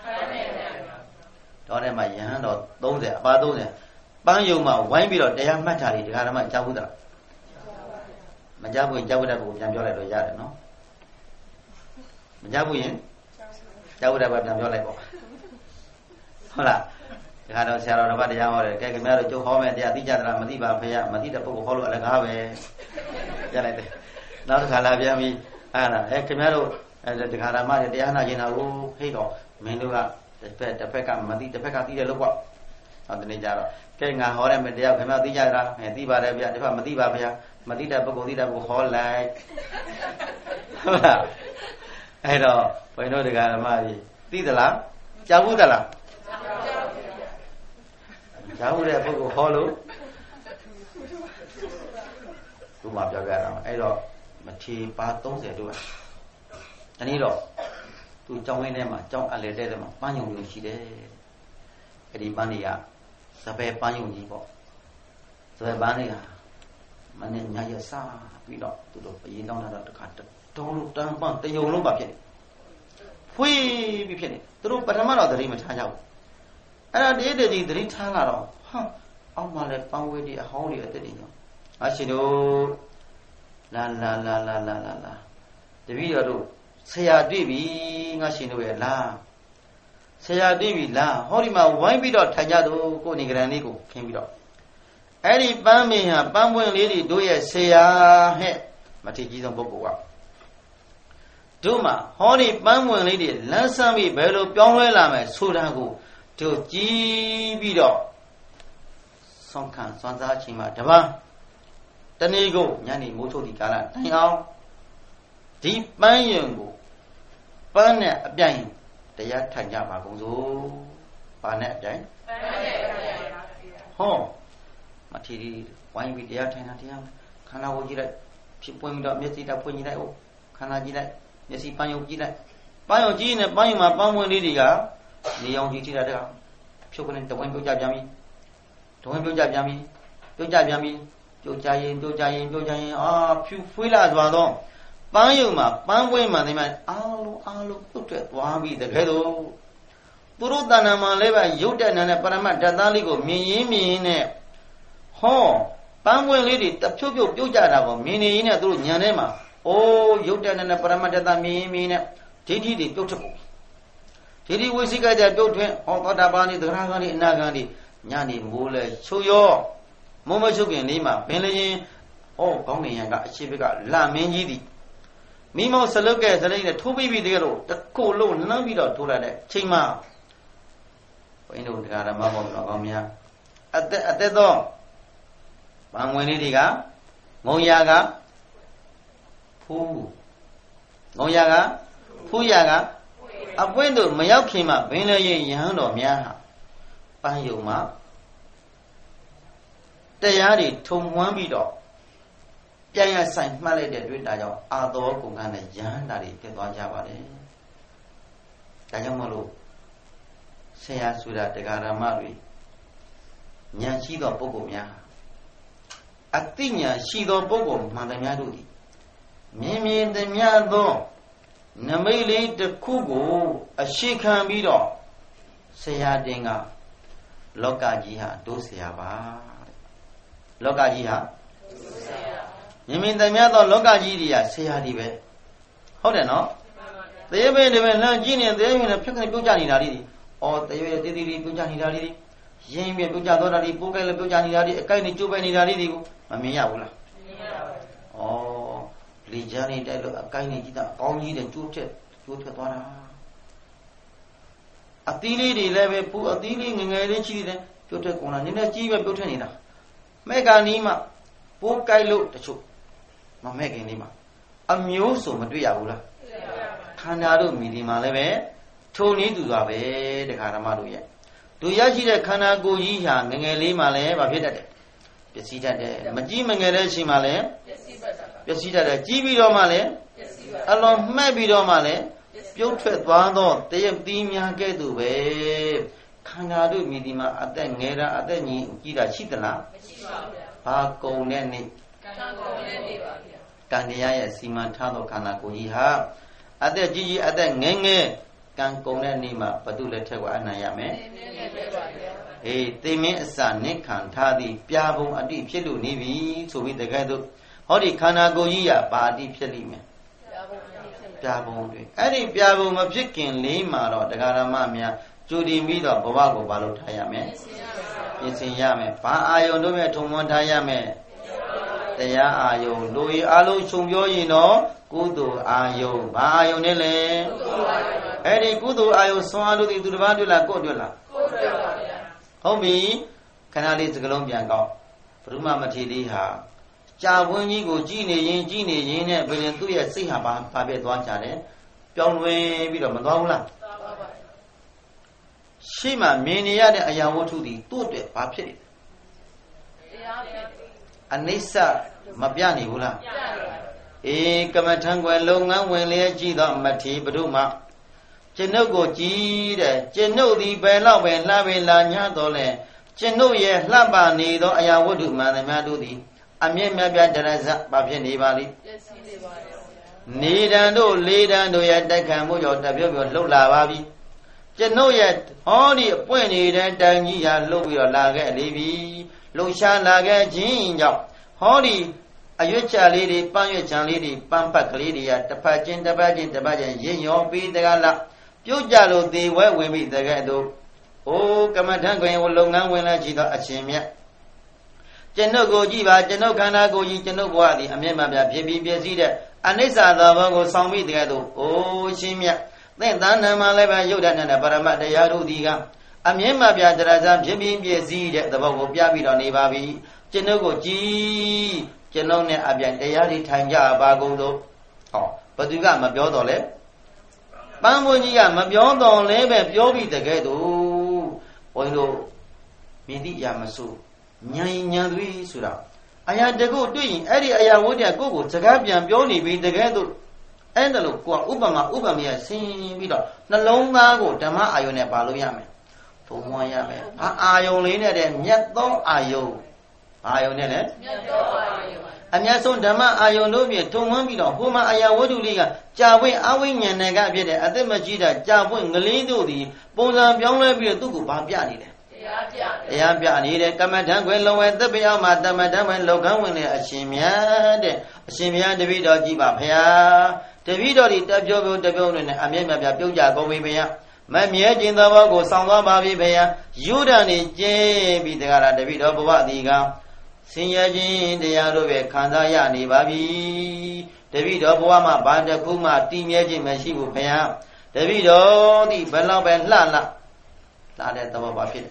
A: တော့ထဲမှာယဟန်တော်သုံးဆယ်အပါသုံးဆယ်ပန်းယုံမှာဝိုင်းပြီးတော့တရားမှတ်တာတွေဒီခါဓမ္မကြားဘူးသလားမကြားဘူးရင်ကြားဘူးတဲ့ကိုပြန်ပြောလိုက်တော့ရတယ်နော်မကြားဘူးရင်ကြားဘူးတဲ့ကပြန်ပြောလိုက်ပေါ့ဟုတ်လားဒီခါတော့ဆရာတော်တစ်ပါးတရားဟောတယ်ကဲခင်ဗျားတို့ကျုပ်ဟောမယ်တရားသိကြသလားမသိပါဖေရမသိတဲ့ပုဂ္ဂိုလ်ဟောလို့အလကားပဲရလိုက်တယ်နောက်တစ်ခါလာပြန်ပြီးအဲ့ဒါအဲခင်ဗျားတို့ဒီခါဓမ္မတွေတရားနာကျင်တာကိုဟိတ်တော့မင်းတို့ကတစ်ဖက်တစ်ဖက်ကမသိတစ်ဖက်ကသိတယ်လို့ပေါ့ဟောဒီနေ့ကြတော့ကဲငါဟောတယ်မတရားခင်ဗျားသိကြတာအဲသိပါတယ်ဗျာတစ်ဖက်မသိပါဗျာမသိတဲ့ပုဂ္ဂိုလ်သိတဲ့ပုဂ္ဂိုလ်ဟောလိုက်ဟုတ်လားအဲ့တော့ဘုန်းတော်တရားဓမ္မကြီးသိသလားကြားဘူးသလားကြားဘူးတဲ့ပုဂ္ဂိုလ်ဟောလို့သူမှပြောကြတာအဲ့တော့မထီပါသုံးဆယ်တို့ဒီနေ့တော့သူကျောင်းဝင်းထဲမှာကျောင်းအလဲတဲ့ထဲမှာပန်းယုံလို့ရှိတယ်အဲ့ဒီပန်းတွေကစပယ်ပန်းယုံကြီးပေါ့စပယ်ပန်းတွေကမနေ့ညရစားပြီးတော့သူတို့ပြေးလောင်းလာတော့တခါတောင်းလို့တန်းပန်းတယုံလုံးပါဖြစ်နေဖွေးပြီးဖြစ်နေသူတို့ပထမတော့သတိမထားကြဘူးအဲ့ဒါတည်းတည်းကြီးသတိထားလာတော့ဟာအောက်မှာလဲပန်းဝေးတွေအဟောင်းတွေအသက်တွေညောအရှင်တို့လာလာလာလာလာလာလာတပည့်တော်တို့ဆရာတွေ့ပြီငါရှင်တို့ရဲ့လားဆရာတွေ့ပြီလားဟောဒီမှာဝိုင်းပြီးတော့ထိုင်ကြတော့ကိုနေကရန်လေးကိုခင်းပြီးတော့အဲ့ဒီပန်းမင်းဟာပန်းပွင့်လေးတွေတို့ရဲ့ဆရာဟဲ့မထေကြီးဆုံးပုဂ္ဂိုလ်ကတို့မှာဟောဒီပန်းပွင့်လေးတွေလန်းဆန်းပြီးဘယ်လိုပြောင်းလဲလာမယ်ဆိုတာကိုတို့ကြည့်ပြီးတော့ဆွမ်းခံစွမ်းစားချိန်မှာတပန်းတနေ့ကိုညနေမိုးချုပ်ဒီကာလတိုင်အောင်ဒီပန်းရင်ကိုပန်းနဲ့အပြိုင်တရားထိုင်ကြပါကုန်စို့ဘာနဲ့အပြိုင်ပန်းနဲ့အပြိုင်ဟောမထီရီဝိုင်းပြီးတရားထိုင်တာတရားခန္ဓာကိုကြည့်လိုက်ဖြစ်ပွင့်ပြီးတော့မျက်စိတက်ဖွင့်ကြည့်လိုက်ဩခန္ဓာကြည့်လိုက်မျက်စိပန်းယုံကြည့်လိုက်ပန်းရောကြီးနဲ့ပန်းယူမှာပန်းဝင်လေးတွေကနေအောင်ကြီးကြည့်တာတကဖြုတ်ကနေတဝင်းပြုတ်ကြပြန်ပြီတဝင်းပြုတ်ကြပြန်ပြီပြုတ်ကြပြန်ပြီပြုတ်ကြရင်ပြုတ်ကြရင်ပြုတ်ကြရင်အာဖြူဖွေးလာသွားတော့ပန်းယူမှာပန်းပွင့်မှာဒီမှာအားလုံးအားလုံးပြုတ်ထွက်သွားပြီတကယ်တော့သူတို့တဏ္ဍာမှာလည်းပဲရုပ်တဲ့နာနဲ့ပရမတ်ဓာတ်သားလေးကိုမြင်ရင်းမြင်ရင်းနဲ့ဟောပန်းပွင့်လေးတွေတဖြုတ်ဖြုတ်ပြုတ်ကြတာကိုမြင်နေရင်းနဲ့သူတို့ညံထဲမှာအိုးရုပ်တဲ့နာနဲ့ပရမတ်ဓာတ်သားမြင်ရင်းမြင်နဲ့ဒိဋ္ဌိတွေပြုတ်ထွက်ကုန်ဒိဋ္ဌိဝိသိကကြပြုတ်ထွက်ဟောသောတာပန်ဒီသရဂန်ဒီအနာဂန်ဒီညနေမိုးလဲချိုးရောမိုးမချုပ်ခင်လေးမှာပင်လျင်ဩကောင်းနေရန်ကအရှိဘကလာမင်းကြီးသည်မိမောဆလုတ်ကဲစလိမ့်နဲ့ထိုးပြီးပြီတကယ်လို့တခုလုံးနှမ်းပြီးတော့ထိုးလာတဲ့ချိန်မှာဘုန်းကြီးတို့တရားဓမ္မပေါင်းတော်ကောင်းများအသက်အသက်သောဗံဝင်လေးတွေကငုံရကဖူးငုံရကဖူးရကအပွင့်တို့မရောက်ခင်မှာဘင်းလည်းရင်ရဟန်းတော်များဟာပန်းယုံမှာတရားတွေထုံမွမ်းပြီးတော့ပြန်ရဆိုင်မှတ်လိုက်တဲ့တွေ့တာကြောင့်အာတော်ကုန်ကနဲ့ရဟန္တာတွေတက်သွားကြပါတယ်ဒါကြောင့်မလို့ဆရာဆိုတာတရားဓမ္မတွေဉာဏ်ရှိသောပုဂ္ဂိုလ်များအသိဉာဏ်ရှိသောပုဂ္ဂိုလ်မှန်တယ်များတို့သည်မြင်မြင်သမျှသောနမိတ်လေးတစ်ခုကိုအရှိခံပြီးတော့ဆရာတင်ကလောကကြီးဟာဒုဆရာပါလောကကြီးဟာမြင်မြင်သမျှသောလောကကြီးတွေကဆရာဒီပဲဟုတ်တယ်နော်တရေပင်တွေပဲလှမ်းကြည့်နေတရေပင်တွေဖြတ်ခဏပြုတ်ကြနေတာလေးတွေအော်တရေတေးသေးလေးပြုတ်ကြနေတာလေးတွေရင်းပြပြုတ်ကြတော့တာလေးပိုးကဲလည်းပြုတ်ကြနေတာလေးအကိုက်နဲ့ကျိုးပဲနေတာလေးတွေကိုမမြင်ရဘူးလားမြင်ရပါဘူးဩလေချမ်းနေတိုက်လို့အကိုက်နဲ့ကြည့်တာအကောင်းကြီးတဲ့ကျိုးထက်ကျိုးထက်သွားတာအသီးလေးတွေလည်းပဲပူအသီးလေးငငယ်လေးချီးတယ်ပြုတ်ထက်ကုန်တာနည်းနည်းကြီးပဲပြုတ်ထက်နေတာမဲ့ကနီးမှပိုးကိုက်လို့တချို့မမဲ့ခင်လေးမှာအမျိုးစုံမတွေ့ရဘူးလားခန္ဓာတို့မိဒီမှာလည်းပဲထုံနည်းတူစွာပဲတခါဓမ္မတို့ရဲ့တို့ရရှိတဲ့ခန္ဓာကိုယ်ကြီးဟာငငယ်လေးမှလည်းမဖြစ်တတ်တယ်ပျက်စီးတတ်တယ်မကြီးမငယ်တဲ့အချိန်မှလည်းပျက်စီးတတ်တယ်ကြီးပြီးတော့မှလည်းအလွန်မှဲ့ပြီးတော့မှလည်းပြုတ်ထွက်သွားသောတရသီးများကဲ့သို့ပဲခန္ဓာတို့မိဒီမှာအသက်ငယ်တာအသက်ကြီးကြီးတာရှိသလားမရှိပါဘူးဗျာဘာကုံနဲ့နေကံကုံနဲ့နေပါဗျာကံတရားရဲ့စီမံထားသောခန္ဓာကိုယ်ကြီးဟာအသက်ကြီးကြီးအသက်ငယ်ငယ်ကံကုံတဲ့နေ့မှာဘသူလက်ထက်ကအနံ့ရမယ်အေးသိမင်းအစာနိခံထားသည်ပြာပုံအတိဖြစ်လို့နေပြီဆိုပြီးတကယ်တော့ဟောဒီခန္ဓာကိုယ်ကြီးကဘာအတိဖြစ်လိမ့်မယ်ပြာပုံတွေအဲ့ဒီပြာပုံမဖြစ်ခင်လေးမှာတော့တရားဓမ္မများကြိုတင်ပြီးတော့ဘဝကိုဘာလို့ထားရမလဲပြင်ဆင်ရမယ်ဘာအာယုံတို့မဲ့ထုံမွန်းထားရမယ်တရားအာယုံလူဤအလုံးခြုံပြောရင်တော့ကုသိုလ်အာယုံဘာအာယုံနဲ့လဲအဲ့ဒီကုသိုလ်အာယုံဆွမ်းအားလို့ဒီသူတစ်ပါးတွေ့လားကိုယ့်တွေ့လားကိုယ့်တွေ့ပါဗျာဟုတ်ပြီခဏလေးစကလုံးပြန်ကောက်ဘုရုမမထေရီဟာကြာဝင်းကြီးကိုကြည်နေရင်ကြည်နေရင်နဲ့ဘယ်ရင်သူ့ရဲ့စိတ်ဟာဘာဘာပဲသွားကြတယ်ပြောင်းလဲပြီးတော့မသွားဘူးလားသွားပါပါရှိမှမြင်နေရတဲ့အရာဝတ္ထုဒီသူ့အတွက်ဘာဖြစ်နေတရားဖြစ်အနိစ္စမပြနေဘူးလားပြနေပါအေးကမ္မထံကွယ်လုပ်ငန်းဝင်လျက်ကြည့်တော့မထေဘုရုမကျွန်ုပ်ကိုကြည်တဲ့ကျွန်ုပ်ဒီဘယ်တော့ပဲလှပဲလာညတော့လဲကျွန်ုပ်ရဲ့လှပနေသောအရာဝတ္ထုမှန်သမျှတို့သည်အမျက်မြတ်ပြတရဇဘာဖြစ်နေပါလိပျက်စီးနေပါလေနေတံတို့လေးတံတို့ရဲ့တိုက်ခံမှုကြောင့်တပြုတ်ပြုတ်လှုပ်လာပါပြီကျွန်ုပ်ရဲ့ဟောဒီအပွင့်နေတဲ့တန်ကြီးဟာလှုပ်ပြီးတော့လာခဲ့လေပြီလှုပ်ရှားလာခဲ့ခြင်းကြောင့်ဟောဒီအရွက်ချလေးတွေပန်းရွက်ချံလေးတွေပန်းပတ်ကလေးတွေကတစ်ဖက်ချင်းတစ်ဖက်ချင်းတစ်ဖက်ချင်းရင်ရောပြီးတကလားပြုတ်ကြလို့သေဝဲဝင်ပြီးတကဲ့သို့အိုးကမ္မထံခွင်လုပ်ငန်းဝင်လာကြည့်တော့အရှင်မြတ်ကျွန်ုပ်ကိုကြည့်ပါကျွန်ုပ်ခန္ဓာကိုယ်ကြီးကျွန်ုပ်ဘဝသည်အမျက်မှပြဖြစ်ပြီးပြည့်စည်တဲ့အနိစ္စသဘောကိုဆောင်ပြီးတကဲ့သို့အိုးရှင်မြတ်သင်္သန်းနာမှာလည်းပဲယုတ်တနဲ့ပရမတ်တရားတို့ဒီကအမျက်မှပြတရဇဖြစ်ပြီးပြည့်စည်တဲ့သဘောကိုပြပြီးတော့နေပါပြီကျွန်ုပ်ကိုကြည့်ကျွန်ုပ်နဲ့အပြန်တရားတွေထိုင်ကြပါကုန်သို့ဟောဘသူကမပြောတော့လဲပန်းမွန်ကြီးကမပြောတော့လဲပဲပြောပြီးတကယ်တော့ဘုန်းကြီးတို့မြည်သည့်အရာမစိုးဉာဏ်ဉာဏ်သွေးဆိုတာအရာတကုတွေ့ရင်အဲ့ဒီအရာဝတ္တကိုကိုစကားပြန်ပြောနေပြီတကယ်တော့အဲ့ဒါလို့ကိုကဥပမာဥပမာရဆင်းပြီးတော့နှလုံးသားကိုဓမ္မအာယုန်နဲ့ပါလို့ရမယ်ထုံမွားရမယ်ဘာအာယုန်လေးနဲ့တဲ့မြတ်သောအာယုန်အာယုန်နဲ့လေမြတ်သောအာယုန်အမြတ်ဆုံးဓမ္မအာယုန်တို့ဖြင့်ထုံမွမ်းပြီးတော့ဟိုမှာအရာဝတ္ထုလေးကကြာပွင့်အဝိညာဏကဖြစ်တဲ့အသက်မကြီးတာကြာပွင့်ငလင်းတို့သည်ပုံစံပြောင်းလဲပြီးတော့သူ့ကိုဘာပြနေလဲတရားပြတရားပြနေတယ်ကမ္မထံခွင်လုံဝဲသက်ပြောင်းမှာတမထံဝင်လောကန်းဝင်တဲ့အရှင်မြတ်တဲ့အရှင်မြတ်တပည့်တော်ကြည်ပါဖရာတပည့်တော်ဒီတပြောပြောတပြောနဲ့အမြဲမြတ်ပြပြုတ်ကြကုန်ပြီဖရာမမြဲခြင်းသောဘောကိုဆောင်သွားပါပြီဖရာယူဒန်နေကျင်းပြီးတကားလားတပည့်တော်ဘဝဒီကဆင်းရဲခြင်းတရားတို့ပဲခံစားရနေပါပြီတပည့်တော်ဘဝမှာဘာတစ်ခုမှတည်မြဲခြင်းမရှိဘူးဖရာတပည့်တော်ဒီဘယ်လောက်ပဲလှလှလှတဲ့သဘောပါဖြစ်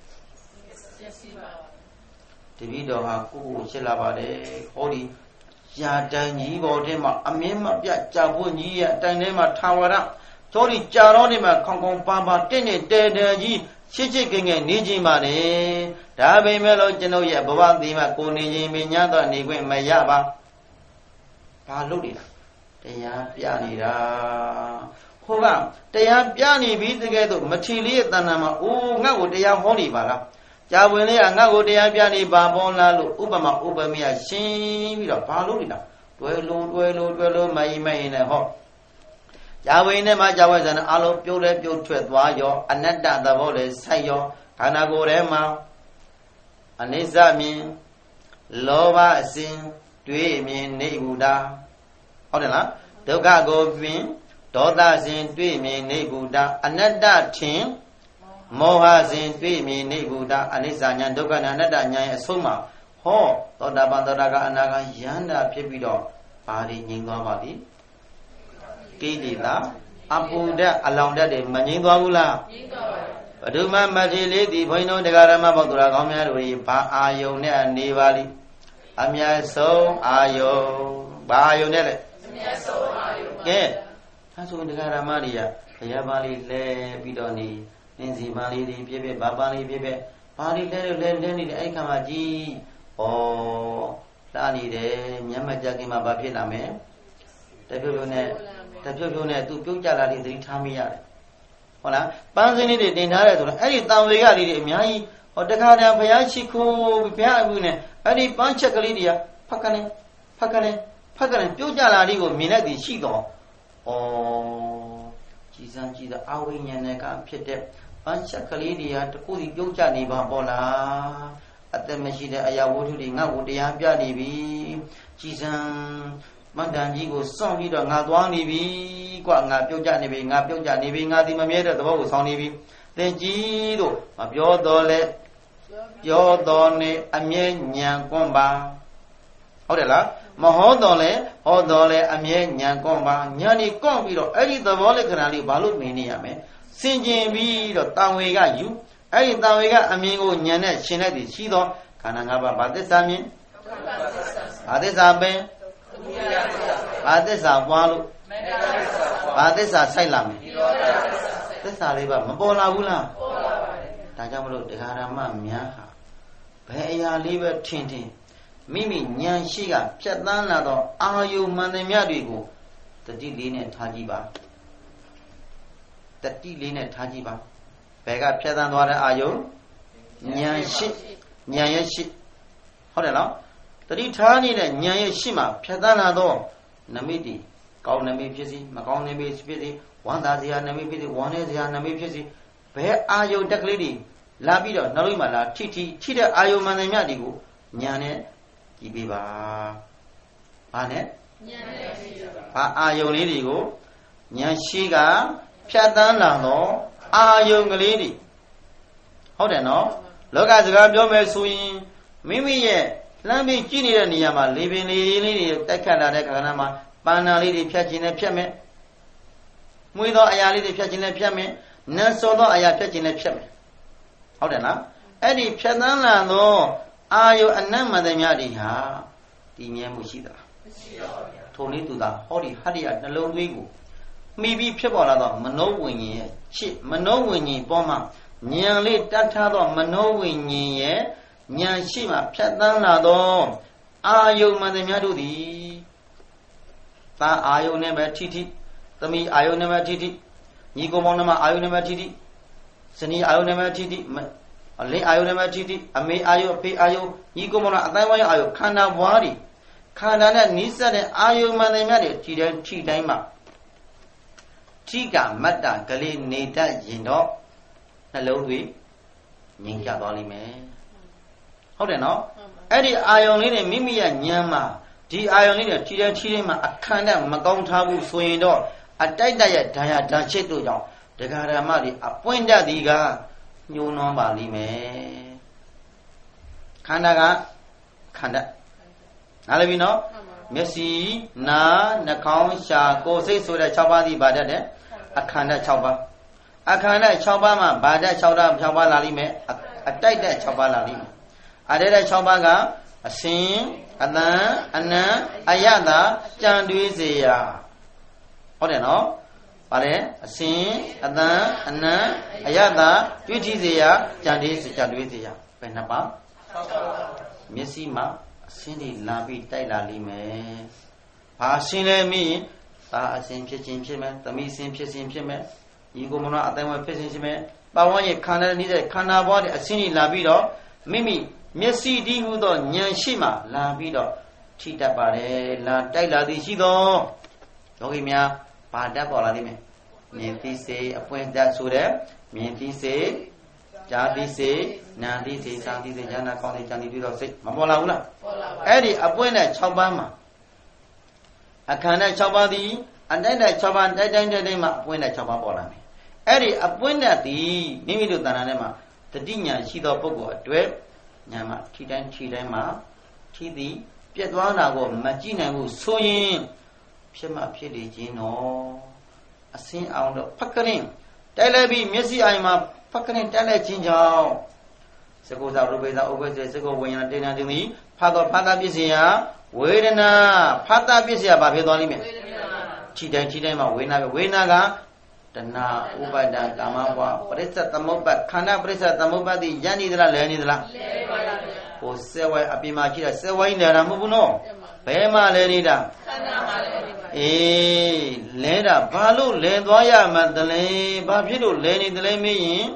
A: တပည့်တော်ဟာကိုယ်ကိုရှင်းလာပါတယ်ဟောဒီရာတန်ကြီးပေါ်ထဲမှာအမြင့်မပြတ်ကြာပွင့်ကြီးရဲ့အတိုင်းထဲမှာထာဝရသောဒီကြာတော်ထဲမှာခေါင်ခေါင်ပါပါတင့်နဲ့တဲတဲကြီးချစ်ချစ်ငယ်ငယ်နေခြင်းပါလေဒါပေမဲ့လို့ကျွန်ုပ်ရဲ့ဘဝသီးမှာကိုနေခြင်းမညာတော့နေခွင့်မရပါဘာလို့လဲတရားပြနေတာဟိုကတရားပြနေပြီးတကယ်တော့မထီလေးရဲ့တဏ္ဍာမှာအိုးငါ့ကိုတရားဟောနေပါလားကြာဝင်လေးကငါ့ကိုတရားပြနေပါပေါ်လားလို့ဥပမာဥပမေယရှင်းပြီးတော့ဘာလို့လဲတွဲလို့တွဲလို့တွဲလို့မယိမယိနဲ့ဟောကြာဝင်နဲ့မှကြာဝဲစံအလုံးပြုတ်လဲပြုတ်ထွက်သွားရောအနတ္တသဘောလဲဆိုက်ရောခန္ဓာကိုယ်ထဲမှာအနိစ္စမြင်လောဘအစဉ်တွေးမြင်နေဘူးတာဟုတ်တယ်လားဒုက္ခကိုပင်ဒေါသစဉ်တွေးမြင်နေဘူးတာအနတ္တထင်မောဟစဉ်တွေးမြင်နေဘူးတာအနိစ္စညာဒုက္ခညာအနတ္တညာရဲ့အဆုံးမှာဟောသောတာပန်သောတာကအနာဂတ်ယန္တာဖြစ်ပြီးတော့ဘာတွေငြိမ်သွားပါလိကိလေသာအပူဓာတ်အလောင်ဓာတ်တွေမငြိမ်သွားဘူးလားငြိမ်သွားပါဘူးဘုဒ္ဓမမထေလေးဒီဘုန်းကြီးတို့တရားဓမ္မဘောက်သူတော်ကောင်းများတို့ဘာအာယုန်နဲ့နေပါလိအမြတ်ဆုံးအာယုန်ဘာအာယုန်နဲ့လဲအမြတ်ဆုံးအာယုန်ကဲအဲဆိုတရားဓမ္မတွေကဘုရားပါဠိလဲပြီးတော့နေအင်းစီပါဠိတွေပြည့်ပြည့်ဘာပါဠိပြည့်ပြည့်ပါဠိလဲလဲလဲနေတဲ့အဲ့ခါမှာကြည်ဩလာနေတယ်မျက်မှတ်ကြခင်မှာဘာဖြစ်လာမလဲတပြုတ်ပြုတ်နဲ့တပြုတ်ပြုတ်နဲ့သူပြုတ်ကြလာတဲ့သတိထားမိရတယ်ဟုတ်လားပန်းစင်းလေးတွေတင်ထားတယ်ဆိုတော့အဲ့ဒီတံဝေကလေးတွေအများကြီးဟောတခါတည်းဘုရားရှိခိုးဘုရားအမှုနဲ့အဲ့ဒီပန်းချက်ကလေးတွေကဖက်ကနေဖက်ကနေဖက်ကနေပြုတ်ကြလာလေးကိုမြင်လိုက်သည်ရှိတော့ဩကြည်စမ်းကြည်သာအဝိညာဉ်နဲ့ကဖြစ်တဲ့ပန်းချက်ကလေးတွေကတခုစီပြုတ်ကြနေပါပေါ့လားအသက်မရှိတဲ့အရာဝတ္ထုတွေငါ့ကိုတရားပြနေပြီကြည်စမ်းမန္တန်ကြီးကိုစောင့်ပြီးတော့ငါသွားနေပြီကွာငါပြုတ်ကြနေပြီငါပြုတ်ကြနေပြီငါဒီမမြဲတဲ့သဘောကိုဆောင်နေပြီသင်ကြီးတို့မပြောတော်လဲပြောတော်နေအမြဲညံကွန်းပါဟုတ်တယ်လားမဟောတော်လဲဟောတော်လဲအမြဲညံကွန်းပါညာနေကွန်းပြီးတော့အဲ့ဒီသဘောလက္ခဏာလေးဘာလို့မြင်နေရမလဲစင်ကျင်ပြီးတော့တံဝေကယူအဲ့ဒီတံဝေကအမြင်ကိုညံနဲ့ရှင်လိုက်သည်ရှိသောခန္ဓာ၅ပါးဘာသစ္စာမြင်ဘာသစ္စာပင်ဘာသစ္စာပွားလို့ဘာသစ္စာဆိုင်လာမယ်သစ္စာလေးပါမပေါ်လာဘူးလားပေါ်လာပါတယ်ဒါကြောင့်မလို့တရားဓမ္မများဟာဘယ်အရာလေးပဲထင်ထင်မိမိဉာဏ်ရှိကဖြတ်သန်းလာတော့အာယုမှန်သမျှတွေကိုတတိလေးနဲ့ထားကြည့်ပါတတိလေးနဲ့ထားကြည့်ပါဘယ်ကဖြတ်သန်းသွားတဲ့အာယုဉာဏ်ရှိဉာဏ်ရဲ့ရှိဟုတ်တယ်နော်တတိထားနေတဲ့ဉာဏ်ရဲ့ရှိမှဖြတ်သန်းလာတော့နမိတ်ကောင်းနမိတ်ဖြစ်စီမကောင်းနမိတ်ဖြစ်စီဝမ်းသာစရာနမိတ်ဖြစ်စီဝမ်းနည်းစရာနမိတ်ဖြစ်စီဘယ်အာယုတက်ကလေးတွေလာပြီးတော့နှလုံးမှာလာထိထိထိတဲ့အာယုမှန်သမျှတွေကိုဉာဏ်နဲ့ကြည့်ပေးပါဘာနဲ့ဉာဏ်နဲ့ကြည့်ပါဘာအာယုလေးတွေကိုဉာဏ်ရှိကဖြတ်သန်းလာတော့အာယုကလေးတွေဟုတ်တယ်နော်လောကစကားပြောမယ်ဆိုရင်မိမိရဲ့လှမ်းပြီးကြည့်နေတဲ့နေရာမှာလေပင်လေးလေးတွေတက်ခတ်လာတဲ့ခန္ဓာမှာပန္နာလေးတွေဖြတ်ခြင်းနဲ့ဖြတ်မယ်မွေးသောအရာလေးတွေဖြတ်ခြင်းနဲ့ဖြတ်မယ်နတ်စောသောအရာဖြတ်ခြင်းနဲ့ဖြတ်မယ်ဟုတ်တယ်လားအဲ့ဒီဖြတ်သန်းလာသောအာယုအနတ်မန္တမြတွေဟာတည်မြဲမှုရှိသလားမရှိပါဘူးထိုနည်းသူသာဟောဒီဟတ္တိယနှလုံးသွေးကိုမိပြီးဖြစ်ပေါ်လာသောမနောဝိညာဉ်ရဲ့ချစ်မနောဝိညာဉ်ပေါ်မှာဉာဏ်လေးတတ်ထားသောမနောဝိညာဉ်ရဲ့ဉာဏ်ရှိမှဖြတ်သန်းလာသောအာယုမှန်သမျှတို့သည် Ta ayo neme titi, tami ayo neme titi, Niko monama ayo neme titi, Seni ayo neme titi, Ale ayo neme titi, Ame ayo, Pe ayo, Niko mona ataiwaya ayo, Kana wari, Kana na nisa de ayo manemade, Tidan Tidaima, Tiga mata kali neta jindo, Hello we, Ninka dolime. How do you know? Eddie ayo nene mimia nyama. Di ayo ni de chile chile ma akanda magong tabu suindo atai daya daya danchet tu jao dekara ma di appointa di ga nyu non ba li me khanda ga khanda na le bi no Messi na nakong sha ko sai so de six ba di ba dat de akhanda six ba akhanda six ba ma ba dat six da six ba la li me atai dat six ba la li me atai dat six ba ga asin Ana, ana, ayada, jandui zeya. Hold no? Pare, asin, ana, ana, ayada, juji zeya, jandi jandui zeya. Penapa? Messi ma, sini labi tai lali me. Pa sini mi, ta asin pye chin pye me, tami sin pye sin pye me. Igo mona atai mo pye sin pye me. Pa wanye khana ni de khana bo de asini labi do, mimi Messi di hu do nyan shi ma la bi do thi tat pare la tai la ti shi do yogi mya ba tat paw la thi me myin thi se appoint tat so de myin thi se ja thi se nan thi se sa thi se jana kaung thi chan thi do sait ma paw la hu la paw la ba ai di appoint net six ba ma akhan net six ba di atai net six ba tai tai tai ma appoint net six ba paw la me ai di appoint net di mimi do tan na ne ma tati nya shi do pukkol atwe Nyama, Tidan Tidama, Tidi, Piedwana go, Magina go, Soyin, Pima Piedino, a sin out of Pakarin, Telebi, Messi, I'm a Pakarin Telechinjao. Segoza Rubeza over the Sego when I didn't do me, Pago Pada Bizia, Wedena, Pata Bizia, Babylonime, Tidan Tidama, Wenaga, Wenaga. Tana ubada kamawa presa tamoba khana presa tamoba di yani dala le ni dala ko sewai apima chi da sewai ne da mbu no be ma le ni da khana ma le ni ba eh le da ba lo le twa ya ma tale ba phit lo le ni tale me yin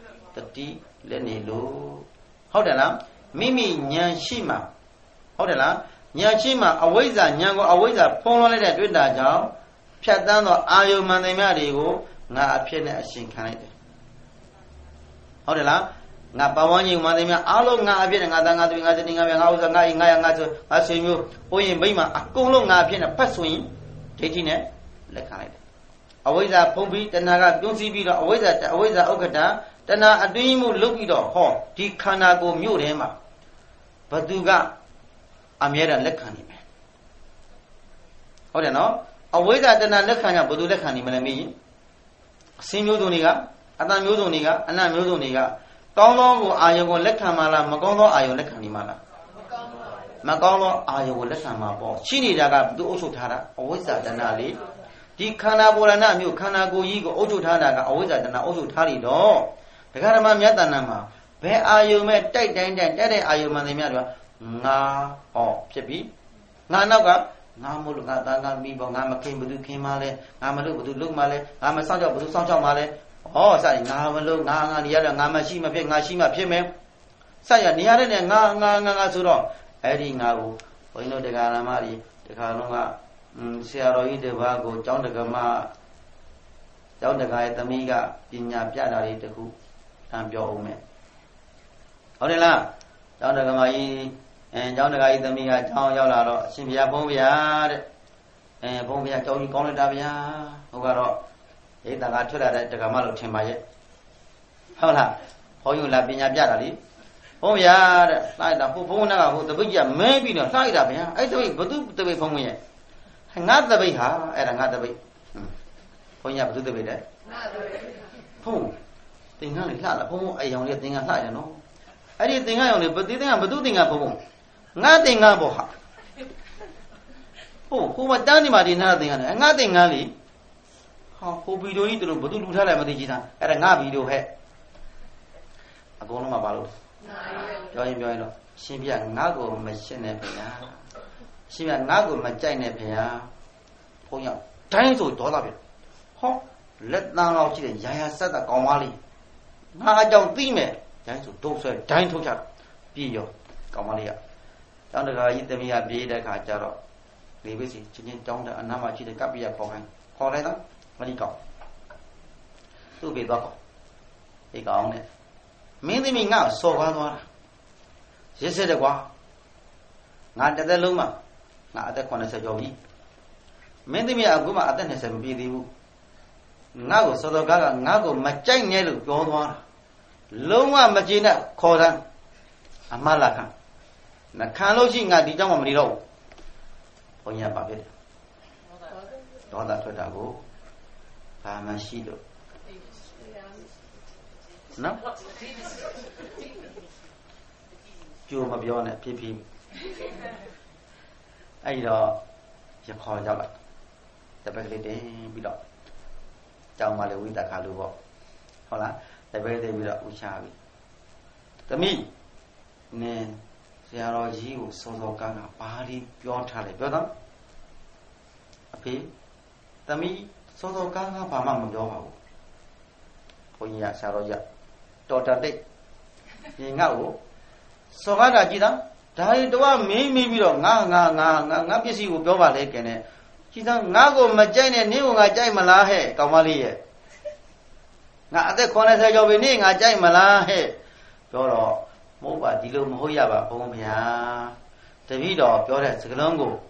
A: tati le ni lo hout da la mimi nyan shi ma hout da la nyan shi ma awaiza nyan ko awaiza phon lo လိုက်တဲ့တွေ့တာကြောင့်ဖြတ်တန်းသောအာယုမှန်သိများတွေကိုငါအဖြစ်နဲ့အရှင်ခံလိုက်တယ်ဟုတ်တယ်လားငါပဝန်းကျင်မှန်သိများအားလုံးငါအဖြစ်နဲ့ငါသားငါသမီးငါစတင်ငါပြငါဥစ္စာငါဤငါရငါဆိုငါဆွေမျိုးဘိုးရင်မိမအကုန်လုံးငါအဖြစ်နဲ့ဖတ်ဆိုရင်ဒိဋ္ဌိနဲ့လက်ခံလိုက်တယ်အဝိဇ္ဇာဖုံးပြီးတဏှာကပြုံးစည်းပြီးတော့အဝိဇ္ဇာအဝိဇ္ဇာဥက္ကဋ္ဌတဏှာအတွင်းမှုလုပ်ပြီးတော့ဟောဒီခန္ဓာကိုယ်မြို့ထဲမှာဘသူကအမြဲတမ်းလက်ခံနေမယ်ဟုတ်တယ်နော်အဝိဇ္ဇာတဏှာလက်ခံကြဘသူလက်ခံနေမလဲမင်းအစင်းမျိုးစုံတွေကအတန်မျိုးစုံတွေကအနတ်မျိုးစုံတွေကကောင်းသောကိုအာယုံကိုလက်ခံမှလားမကောင်းသောအာယုံလက်ခံနေမှလားမကောင်းသောအာယုံကိုလက်ခံမှာပေါ့ရှိနေတာကဘသူအုပ်ချုပ်ထားတာအဝိဇ္ဇာတဏှာလေးဒီခန္ဓာပေါ်ရဏမျိုးခန္ဓာကိုယ်ကြီးကိုအုပ်ချုပ်ထားတာကအဝိဇ္ဇာတဏှာအုပ်ချုပ်ထားပြီးတော့ဒကာဓမ္မမြတ်တဏ္ဍမှာဘယ်အာယုံမဲ့တိုက်တိုင်းတိုက်တဲ့တဲ့အာယုံမှန်တယ်များတော့ငါဟောဖြစ်ပြီငါနောက်ကငါမို့လို့ငါသားငါမိပေါ့ငါမခင်ဘသူခင်မလဲငါမလို့ဘသူလုံးမလဲငါမစောင့်ကြောက်ဘသူစောင့်ကြောက်မလဲဟောစရင်ငါမလို့ငါငါနေရတော့ငါမရှိမဖြစ်ငါရှိမှဖြစ်မယ်စရနေရတဲ့နဲ့ငါငါငါငါဆိုတော့အဲ့ဒီငါကိုဘုန်းကြီးတို့တရားနာမကြီးတခါလုံးကဆရာတော်ကြီးတပါးကိုကျောင်းတက္ကမကျောင်းတက္ကရဲ့သမီးကပညာပြတာလေးတခုအံပြောအောင်မယ်ဟုတ်တယ်လားကျောင်းတက္ကမကြီးအဲကျောင်းတက္ကကြီးသမီးကကျောင်းရောက်လာတော့အရှင်ဘုရားဘုန်းဘုရားတဲ့အဲဘုန်းဘုရားကျောင်းကြီးကောင်းလိုက်တာဗျာဟိုကတော့ဧတံကထွက်လာတဲ့တက္ကမလို့ထင်ပါရဲ့ဟုတ်လားဘုန်းကြီးလာပညာပြတာလေဘုန်းဘုရားတဲ့လှလိုက်တာဟိုဘုန်းကဟိုတပိတ်ကြီးမဲပြီးတော့လှလိုက်တာဗျာအဲ့တပိတ်ဘသူတပိတ်ဘုန်းကြီးရဲ့ငါတပိတ်ဟာအဲ့ဒါငါတပိတ်ဘုန်းကြီးကဘသူတပိတ်လဲငါတပိတ်ဘုန်းသင်္ကန်းလေးလှလာဘုန်းဘုန်းအယောင်လေးသင်္ကန်းလှရတယ်နော်အဲ့ဒီသင်္ကန်းယောင်လေးဘသူသင်္ကန်းဘသူသင်္ကန်းဘုန်းဘုန်းငါသင်္ကန်းပေါ့ဟာဟိုဟိုမတန်းနေမှာဒီနာသင်္ကန်းလေငါသင်္ကန်းလေဟာဟိုဗီဒီယိုကြီးတို့ဘသူလူထားလိုက်မသိကြတာအဲ့ဒါငါဗီဒီယိုဟဲ့အကုန်လုံးမှာပါလို့ပြောရင်ပြောရင်တော့ရှင်ပြငါ့ကိုမရှင်းနဲ့ဗျာရှင်ပြငါ့ကိုမကြိုက်နဲ့ဗျာ
B: ဘုန်းကြီးတိုင်းဆိုဒေါသပြဟောလက်တန်းလောက်ရှိတဲ့ရာရာဆက်တာကောင်းပါလိငါအကြောင်းသိမယ်တိုင်းဆိုဒုဆွဲတိုင်းထုတ်ချပြည်ရောကောင်းပါလိကကျောင်းတကာကြီးတမီးကပြေးတဲ့ခါကျတော့လေဝိစီချင်းချင်းတောင်းတဲ့အနားမှာရှိတဲ့ကပ္ပိယခေါ်ခိုင်းခေါ်လိုက်တော့မလိကောက်သူ့ပြေတော့ကောဒီကောင်းနဲ့မင်းသမီးငါစော်ကားသွားတာရစ်စစ်တယ်ကွာငါတစ်သက်လုံးမှာငါအသက်eightyကျော်ပြီမင်းသမီးကအခုမှအသက်twentyမပြည့်သေးဘူးငါ့ကိုစော်စော်ကားကငါ့ကိုမကြိုက်နဲ့လို့ပြောသွားတာလုံးဝမကျေနပ်ခေါ်တယ်အမလာခံနှခံလို့ရှိငါဒီကြောင့်မှမနေတော့ဘူးဘုန်းကြီးကပါဖြစ်တယ်ဒေါသထွက်တာကိုဘာမှရှိလို့နော်ကြိုးမပြောနဲ့ဖြစ်ဖြစ်အဲ့တော့ရခေါ်ရောက်လာတပည့်ကလေးတင်ပြီးတော့ကြောင်းမလေးဝိတ္တခါလို့ပေါ့ဟုတ်လားတပည့်တင်ပြီးတော့ဥချပြီသမီးနင်ဆရာတော်ကြီးကိုစောစောကန်းကဘာဒီပြောထားလဲပြောတော့အဖေသမီးစောစောကန်းကဘာမှမပြောပါဘူးဘုန်းကြီးကဆရာတော်ကြီးတော်တတိတ်ဒီငါ့ကိုစောကားတာကြည့်တော့ဒါရီတော့မင်းမိပြီးတော့ငါငါငါငါငါပစ္စည်းကိုပြောပါလေကဲနဲ့ကြည့်တော့ငါကိုမကြိုက်နဲ့နင်းကိုငါကြိုက်မလားဟဲ့ကောင်မလေးရဲ့ငါအသက်eightyကျော်ပြီနင်းငါကြိုက်မလားဟဲ့ပြောတော့မဟုတ်ပါဒီလိုမဟုတ်ရပါဘုန်းဗျာတပည့်တော်ပြောတဲ့စကားလုံးကို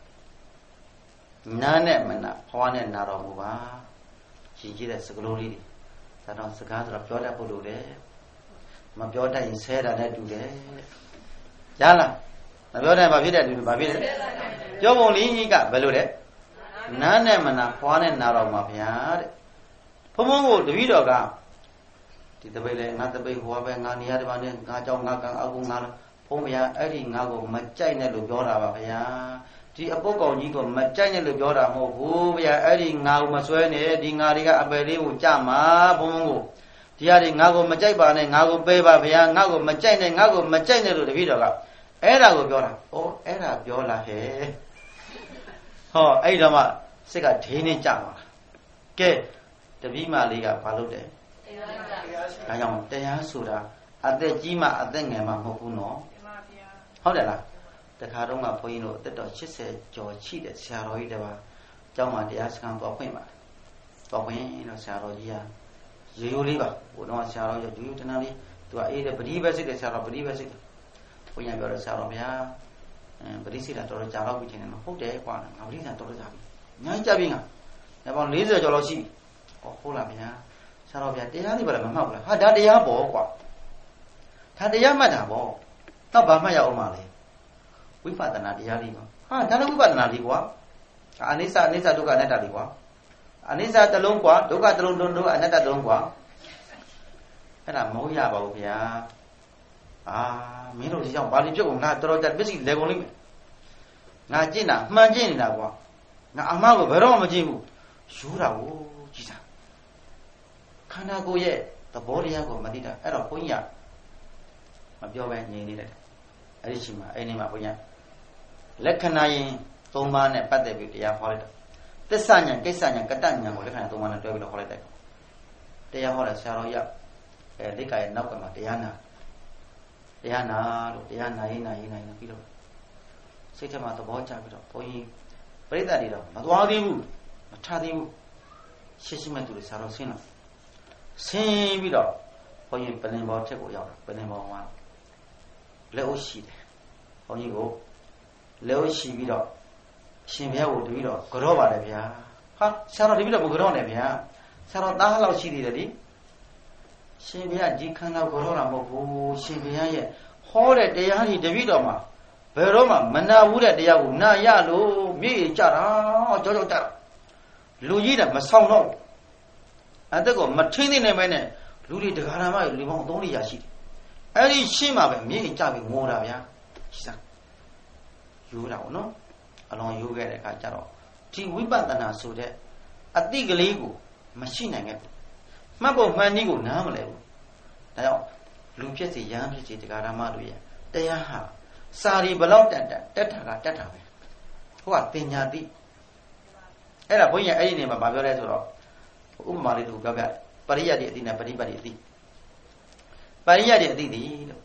B: နားနဲ့မနာဖွားနဲ့နာတော်မူပါရှင်ကြီးတဲ့စကားလုံးလေးတွေဒါတော့စကားဆိုတော့ပြောတတ်ဖို့လိုတယ်မပြောတတ်ရင်ဆဲတာနဲ့တူတယ်ရလားမပြောတတ်ဘာဖြစ်တဲ့တူဘာဖြစ်လဲပြောပုံလေးကြီးကဘယ်လိုလဲနားနဲ့မနာဖွားနဲ့နာတော်မှာဗျာတဲ့ဘုံဘုံကိုတပည့်တော်ကဒီတပိတ်လေငါတပိတ်ဟိုပဲငါနေရတဲ့ဘာနဲ့ငါကြောင့်ငါကံအကုငါဘုံဗျာအဲ့ဒီငါကိုမကြိုက်နဲ့လို့ပြောတာပါဗျာဒီအပုတ်ကောင်ကြီးကိုမကြိုက်နဲ့လို့ပြောတာမဟုတ်ဘူးဗျာအဲ့ဒီငါကိုမဆွဲနဲ့ဒီငါတွေကအပယ်လေးကိုကြမှာဘုံဘုံကိုဒီဟာတွေငါကိုမကြိုက်ပါနဲ့ငါကိုပေးပါဗျာငါကိုမကြိုက်နဲ့ငါကိုမကြိုက်နဲ့လို့တပည့်တော်ကအဲ့ဒါကိုပြောတာဩအဲ့ဒါပြောလာဟဲ့ဟောအဲ့တော့မှစိတ်ကဒိန်းနေကြပါလားကဲတပည့်မလေးကဘာလုပ်တယ်ဒါကြောင့်တရားဆိုတာအသက်ကြီးမှအသက်ငယ်မှမဟုတ်ဘူးနော်ဟုတ်တယ်လားတခါတော့ကဘုန်းကြီးတို့အသက်တော်eightyကျော်ရှိတဲ့ဆရာတော်ကြီးတပါးကျောင်းမှာတရားစခန်းပေါ်ဖွင့်ပါတယ်ပေါ်ဖွင့်တော့ဆရာတော်ကြီးကရိုးရိုးလေးပါဘုန်းတော်ဆရာတော်ကြီးရိုးရိုးတနာလေးသူကအေးတယ်ပတိပဲစိတ်တယ်ဆရာတော်ပတိပဲစိတ်တယ်ဘုန်းကြီးပြောတော့ဆရာတော်ဗျာအဲပတိစိတ်တာတော်တော်ကြာတော့ပြီချင်းနော်ဟုတ်တယ်ကွာငါပတိစိတ်တော်တော်ကြာပြီညာကြပြီငါဒါပေါင်းfortyကျော်လောက်ရှိပြီဟောဟုတ်လားဗျာဆရာတော်ဗျာတရားလေးပါလားမမှတ်ဘူးလားဟာဒါတရားပေါ့ကွာဒါတရားမှတ်တာပေါ့တော့ဘာမှတ်ရအောင်မလဲဝိပဿနာတရားလေးပါဟာဒါလည်းဝိပဿနာလေးကွာအနိစ္စအနိစ္စဒုက္ခအနတ္တလေးကွာအနိစ္စတစ်လုံးကွာဒုက္ခတစ်လုံးဒုက္ခအနတ္တတစ်လုံးကွာအဲ့ဒါမဟုတ်ရပါဘူးဗျာအာမင်းတို့ဒီကြောင့်ဘာလို့ပြုတ်ကုန်ငါတော်တော်ကြာပစ္စည်းလေကုန်လိမ့်မယ်ငါကျင့်တာမှန်ကျင့်နေတာကွာငါအမှားကိုဘယ်တော့မှမကျင့်ဘူးယူတာကိုကြည်စားခန္ဓာကိုယ်ရဲ့သဘောတရားကိုမသိတာအဲ့တော့ဘုန်းကြီးကမပြောပဲငြိမ်နေတယ်အဲ့ဒီချိန်မှာအဲ့ဒီမှာဘုန်းကြီးလက္ခဏာရင်သုံးပါးနဲ့ပတ်သက်ပြီးတရားဟောလိုက်တာသစ္စာဉာဏ်ကိစ္စဉာဏ်ကတ္တဉာဏ်ကိုလက္ခဏာသုံးပါးနဲ့တွဲပြီးတော့ဟောလိုက်တယ်တရားဟောတဲ့ဆရာတော်ကြီးအဲလိက္ခာရဲ့နောက်ကမှာတရားနာတရားနာလို့တရားနာရင်နာရင်နာရင်ပြီးတော့စိတ်ထဲမှာသဘောကျပြီးတော့ဘုန်းကြီးပရိသတ်တွေတော့မသွားသေးဘူးမထသေးဘူးရှင်းရှင်းမဲ့သူတွေဆရာတော်ဆင်းလာဆင်းပြီးတော့ဘုန်းကြီးပလင်ဘောထက်ကိုရောက်တာပလင်ဘောကလက်အုပ်ရှိတယ်ဘုန်းကြီးကိုလက်အုပ်ရှိပြီးတော့ရှင်ဘုရားကိုတပည့်တော်ကြောပါတယ်ဗျာဟာဆရာတော်တပည့်တော်ကိုကြောနဲ့ဗျာဆရာတော်သားလောက်ရှိသေးတယ်လေရှင်ဘုရားဒီခန္ဓာကိုကြောတာမဟုတ်ဘူးရှင်ဘုရားရဲ့ဟောတဲ့တရားကြီးတပည့်တော်မှာဘယ်တော့မှမနာဘူးတဲ့တရားကိုနာရလို့မြေကြတာကြောကြောကြတာလူကြီးတယ်မဆောင်တော့အသက်ကိုမထင်းသိနေမဲနဲ့လူတွေဒကာရမတွေလူပေါင်းthree hundredရှိတယ်အဲ့ဒီရှင်းမှာပဲမြေကြပြီးငိုတာဗျာရှိစားယူတာပေါ့နော်အလွန်ယူခဲ့တဲ့အခါကျတော့ဒီဝိပဿနာဆိုတဲ့အတိကလေးကိုမရှိနိုင်ခဲ့ဘူးမှတ်ဖို့မှန်နည်းကိုနားမလဲဘူးဒါကြောင့်လူဖြစ်စီရဟန်းဖြစ်စီတရားဓမ္မတို့ရဲ့တရားဟာစာရီဘလောက်တက်တက်တက်တာကတက်တာပဲဟိုကပညာတိအဲ့ဒါဘုန်းကြီးအဲ့ဒီနေမှာဗာပြောလဲဆိုတော့ဥပမာလေးတူပြောပြတယ်ပရိယတ်တိအတိနဲ့ပฏิပတ်တိအတိပရိယတ်တိအတိတိလို့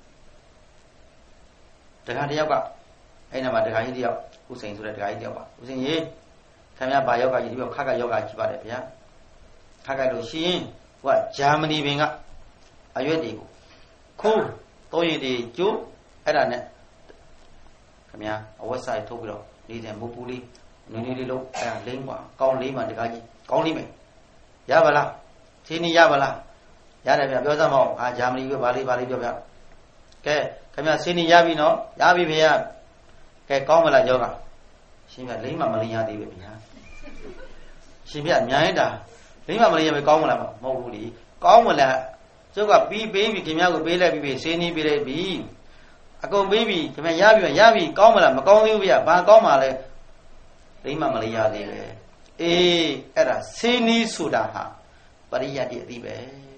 B: တခါတယောက်ကအဲ့နာမှာတခါကြီးတယောက်ဥစိန်ဆိုတဲ့တခါကြီးတယောက်ပါဥစိန်ကြီးခင်ဗျားဘာယောဂကြီးဒီပြောခက်ကယောဂကြီးပါတယ်ဗျာခက်ကလို့ရှိရင်ဟိုကဂျာမနီပင်ကအရွက်တွေကိုခိုးသုံးရည်တွေကျိုးအဲ့ဒါနဲ့ခင်ဗျာအဝက်ဆိုင်ထုတ်ပြီးတော့နေတဲ့မူပူလေးနည်းနည်းလေးလုံးအဲ့ဒါလိမ့်ပါကောင်းလေးမှတခါကြီးကောင်းလိမ့်မယ်ရပါလားသင်းနေရပါလားရတယ်ဗျပြောစမ်းမအောင်အာဂျာမနီပြောဘာလေးဘာလေးပြောဗျကဲခင်ဗျာသင်းနေရပြီနော်ရပြီဖေရကဲကောင်းမလားယောဂရှင်ဗျလိမ့်မှမလိမ့်ရသေးဘူးဗျာရှင်ဗျအများကြီးတာလိမ့်မှမလိမ့်ရမယ်ကောင်းမလားမဟုတ်ဘူးလေကောင်းမလားကျုပ်ကပြီးပေးပြီခင်ဗျာကိုပေးလိုက်ပြီပြီသင်းနေပေးလိုက်ပြီအကုန်ပေးပြီခင်ဗျာရပြီရပြီကောင်းမလားမကောင်းသေးဘူးဗျဘာကောင်းမှလဲလိမ့်မှမလိမ့်ရသေးပဲအေးအဲ့ဒါသင်းနေဆိုတာဟာပရိယတ်တိအတိပဲ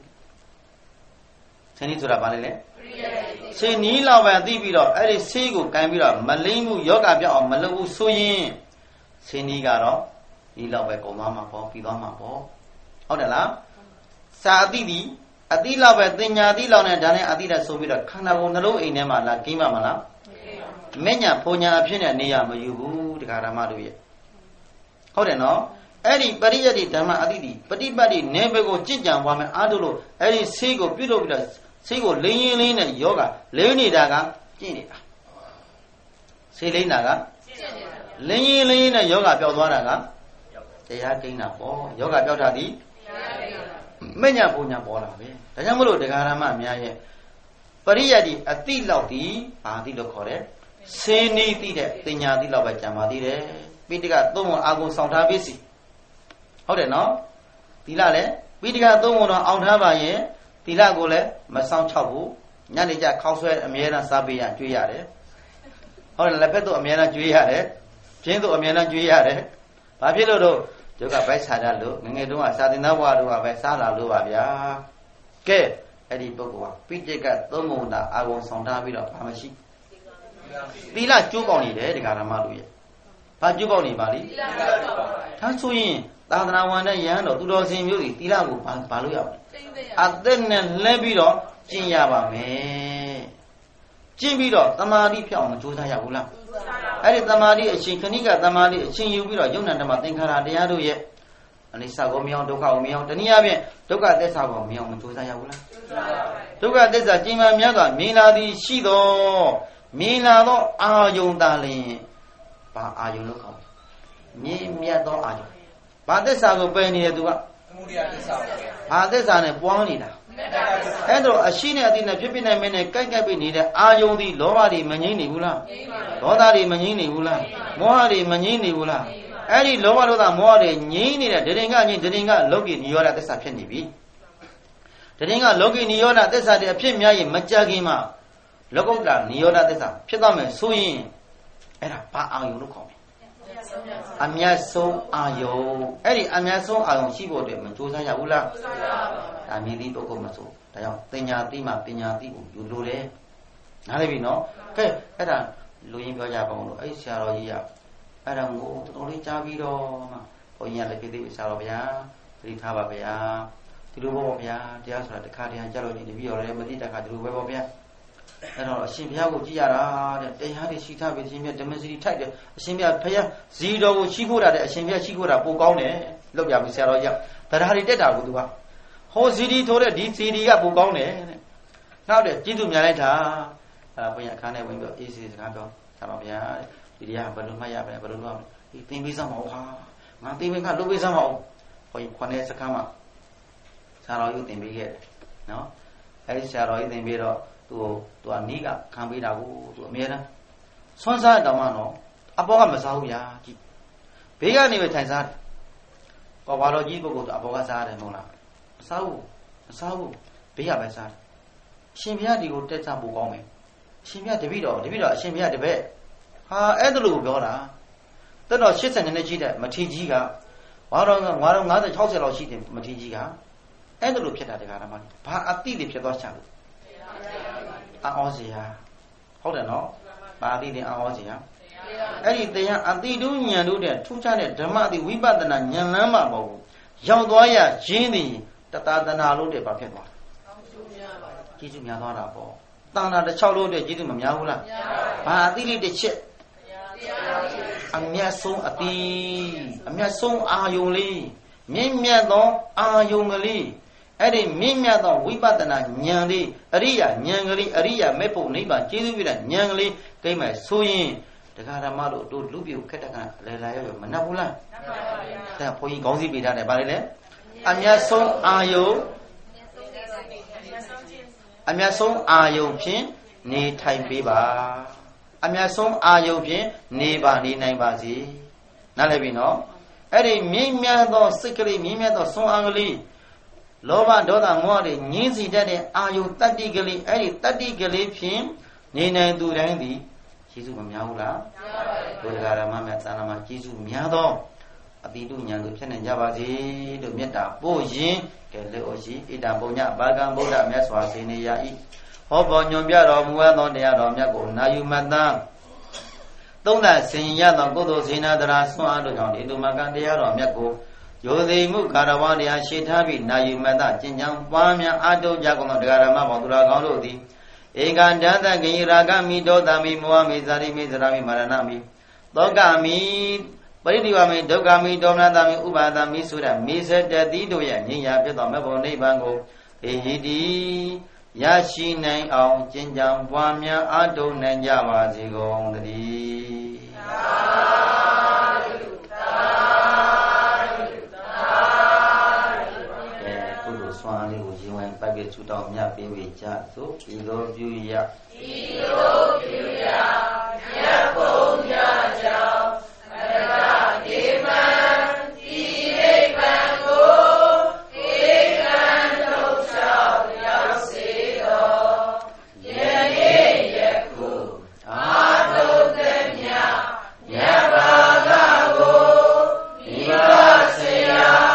B: သင်းနေဆိုတာဘာလဲလဲဆေးနီးလောက်ပဲသိပြီးတော့အဲ့ဒီဆေးကိုကန်ပြီးတော့မလိမ့်မှုယောဂပြောက်အောင်မလုပ်ဘူးဆိုရင်ဆေးနီးကတော့ဒီလောက်ပဲကုန်သွားမှာပေါ့ပြီးသွားမှာပေါ့ဟုတ်တယ်လားစာအတိတိအတိလောက်ပဲတင်ညာတိလောက်နဲ့ဒါနဲ့အတိတက်ဆိုပြီးတော့ခန္ဓာကိုယ်နှလုံးအိမ်ထဲမှာလာကိမ့်ပါမလားမညာဖုန်ညာအဖြစ်နဲ့နေရမယူဘူးတရားဓမ္မတို့ရဲ့ဟုတ်တယ်နော်အဲ့ဒီပရိယတ်တိဓမ္မအတိတိပฏิပတ်တိနေဘက်ကိုကြင်ကြံသွားမယ်အားထုတ်လို့အဲ့ဒီဆေးကိုပြုလုပ်ပြီးတော့ဆေးကိုလိမ့်ရင်းလေးနဲ့ယောဂလိမ့်နေတာကကျင့်နေတာဆေးလိမ့်တာကကျင့်နေတာလိမ့်ရင်းလေးနဲ့ယောဂပျောက်သွားတာကတရားကိန်းတာပေါ့ယောဂပျောက်တာဒီတရားကိန်းတာမညာပူညာပေါ်လာပဲဒါကြောင့်မလို့တရားဓမ္မအများရဲ့ပရိယတ်တိအတိလောက်ဒီဘာတိလို့ခေါ်တယ်ဆေးနီးတိတဲ့တင်ညာတိလောက်ပဲကြံပါသေးတယ်ပိဋကသုံးပုံအာကုန်ဆောင်ထားပြီစီဟုတ်တယ်နော်သီလလည်းပိဋကသုံးပုံတော့အောင်ထားပါရင်သီလကိုလည်းမဆောင်ချောက်ဘူးညနေကျခေါက်ဆွဲအမြဲတမ်းစားပေးရကျွေးရတယ်ဟုတ်တယ်လက်ဖက်တို့အမြဲတမ်းကျွေးရတယ်ပြင်းတို့အမြဲတမ်းကျွေးရတယ်ဘာဖြစ်လို့တော့ဒုက္ခပိုက်စားရလို့ငငယ်တုန်းကစာသင်သားဘဝတို့ကပဲစားလာလို့ပါဗျာကဲအဲ့ဒီပုဂ္ဂိုလ်ကပိဋကသုံးပုံတာအာကုန်ဆောင်ထားပြီးတော့ဘာမရှိသီလကျိုးပေါက်နေတယ်ဒကာဓမ္မတို့ရဲ့ဘာကျိုးပေါက်နေပါလိဒါဆိုရင်သာသနာဝန်နဲ့ယဟန်တော်သူတော်စင်မျိုးတွေသီလကိုဘာဘာလို့ရမလဲအသက်နဲ့လဲပြီးတော့ကျင့်ရပါမယ်ကျင့်ပြီးတော့တမာတိဖြောင်းမကြိုးစားရဘူးလားအဲ့ဒီတမာတိအရှင်ခဏိကတမာတိအရှင်ယူပြီးတော့ယုံနာဓမ္မသင်္ခါရတရားတို့ရဲ့အနိစ္စကိုမအောင်ဒုက္ခကိုမအောင်တနည်းအားဖြင့်ဒုက္ခသစ္စာကိုမအောင်မကြိုးစားရဘူးလားဒုက္ခသစ္စာကျင်မှန်များစွာမြင်လာသည်ရှိတော်မြင်လာသောအာယုန်သာလျှင်ဘာအာယုန်လို့ခေါ်မြင်မြတ်သောအာယုန်ဘာသစ္စာကိုပယ်နေတယ်သူကသမုဒိယသစ္စာဘာသစ္စာနဲ့ပွားနေတာအဲ့တော့အရှိနဲ့အတိနဲ့ဖြစ်ဖြစ်နိုင်မင်းနဲ့ကြိုက်ကြိုက်ပြီးနေတဲ့အာယုန်ဒီလောဘတွေမငြိမ့်နေဘူးလားဒေါသတွေမငြိမ့်နေဘူးလားမောဟတွေမငြိမ့်နေဘူးလားအဲ့ဒီလောဘဒေါသမောဟတွေငြိမ့်နေတဲ့ဒရင်ကငြိမ့်ဒရင်ကလောကိနိရောဓသစ္စာဖြစ်နေပြီဒရင်ကလောကိနိရောဓသစ္စာတွေအဖြစ်များရင်မကြခင်မှာလောကုတ္တရာနိရောဓသစ္စာဖြစ်သွားမယ်ဆိုရင်အဲ့ဒါဘာအာယုန်လို့ခေါ်မလဲအမြတ်ဆုံးအာယုန်အဲ့ဒီအမြတ်ဆုံးအာယုန်ရှိဖို့အတွက်မကြိုးစားရဘူးလားကြိုးစားပါဘူးဒါမြည်သည့်ပုဂ္ဂိုလ်မဆိုဒါကြောင့်ပညာသိမှပညာသိကိုယူလို့တယ်နားလည်ပြီနော်ကဲအဲ့ဒါလူရင်းပြောကြပါဦးလို့အဲ့ဆရာတော်ကြီးကအဲ့ဒါကိုတော်တော်လေးကြားပြီးတော့မှဘုန်းကြီးကလည်းပြည့်သေးဆရာတော်ဗျာသတိထားပါဗျာဒီလိုပေါ့ဗျာတရားဆိုတာတစ်ခါတည်းကြားလို့ဒီတပည့်တော်လည်းမသိတခါဒီလိုပဲပေါ့ဗျာအဲ့တော့အရှင်ဘုရားကိုကြည်ရတာတဲ့တရားတွေရှိထားပြီအရှင်ဘုရားဓမ္မစရိထိုက်တယ်အရှင်ဘုရားဘုရားဇီတော်ကိုရှိဖို့တာတဲ့အရှင်ဘုရားရှိဖို့တာပိုကောင်းတယ်လောက်ပြပြီဆရာတော်ကြီးတရားတွေတက်တာကိုသူကဟောဇီဒီထိုးတဲ့ဒီဇီဒီကပိုကောင်းတယ်တဲ့နောက်တဲ့ကျေးဇူးများလိုက်တာအဲ့ဘုရားအခါနဲ့ဝင်ပြီးအေးစီစကားပြောဆရာတော်ဘုရားဒီတရားဘယ်လိုမှတ်ရပါလဲဘယ်လိုလုပ်ရမလဲဒီသင်ပေးစမ်းမအောင်ဟာငါသင်ပေးခါလုပ်ပေးစမ်းမအောင်ဘုရားခေါင်းနဲ့စကားမှဆရာတော်ကြီးသင်ပေးခဲ့တယ်နော်အဲ့ဒီဆရာတော်ကြီးသင်ပေးတော့သူသူကနီးကခံပေးတာကိုသူအမြဲတမ်းဆွမ်းစားတောင်မှတော့အပေါ်ကမစားဘူးဗျာကြည့်ဘေးကနေပဲထိုင်စားတယ်ကောဘာတော်ကြီးပုဂ္ဂိုလ်သူအပေါ်ကစားတယ်မဟုတ်လားမစားဘူးမစားဘူးဘေးကပဲစားတယ်အရှင်ဘုရားဒီကိုတက်စားဖို့ကောင်းမယ်အရှင်ဘုရားတပည့်တော်တပည့်တော်အရှင်ဘုရားတပည့်ဟာအဲ့ဒါလို့ပြောတာတက်တော်၈၀နဲ့ကြီးတဲ့မထီကြီးကဘာတော်ငါတော်၅၀ ၆၀လောက်ရှိတယ်မထီကြီးကအဲ့ဒါလို့ဖြစ်တာတရားဓမ္မဘာအတိတွေဖြစ်သွားချလို့အော်စီယာဟုတ်တယ်နော်ဘာအတိတွေအော်စီယာတ Eri Tayan Atidu Nyandu de Tuchane Dhamati Vipatana Nyanama Bogu. Yaudoya Jindi Tatana Lode Papua. Jitu Mianora Bo. Tana the Chalo de Jitu Miaula. Adili the Chip. Amia song Ati. Amia song Ayoli. Mimiado Ayomali. Eri Mimiado Vipatana Nyandi. Aria Nyangli Aria Mepo Niba Jitu Nyangli came as Suyin. The Garamado to Lubio Kataka Lelayo Manabula. That point goes be done about it. Amia song Ayo. Amia song Ayo Pin, Ne Tai Biba. Amia song Ayo Pin, Ne Bani Naibazi. Nalabino. Eddie Mimiado, sickly Mimiado, song ugly. Lova Doda Mori, Nizi Daddy, Ayo Tadigally, Eddie Tadigally Pin, Nina Durandi. Jisu Miaula, Bulgarama Sanama, Jisu Miado, Abidu Nyangu Chen and Javazi, the Meta, Boji, Keleoji, Ida Bonya, Bagam Boda, Meswa, Seniai, Hobo Nyomia, Muano, Yago, Nayu Madam. Don't that sing Yana Godo Zina, the last one, into Magandia, Yako, Yodi Mukarawadi, and Shitabi, Nayu Mada, Jinjang, Wamia, Ado, Jacomo, the Garama, Dragodi. Egan Dada Giragami Dodami Muami Zari Mizrami Maranami Dogami Badiwami Dogami Donadami Ubadami Sura Misa Didoya Nia Pedamabo Nebango Ehidi Yashi Nang Ao Jinjam Wamia Ado Nanjama Zigong the Swami was you and Baby to Domia Baby Chat, so he loved you, ya. He loved you, ya. Yapo, ya, ya. Aga, Diman, Ine, Bango, Egan, no child, Yasido, Yene, Yaku, Ado, Denya, Yabagago, Ibasea.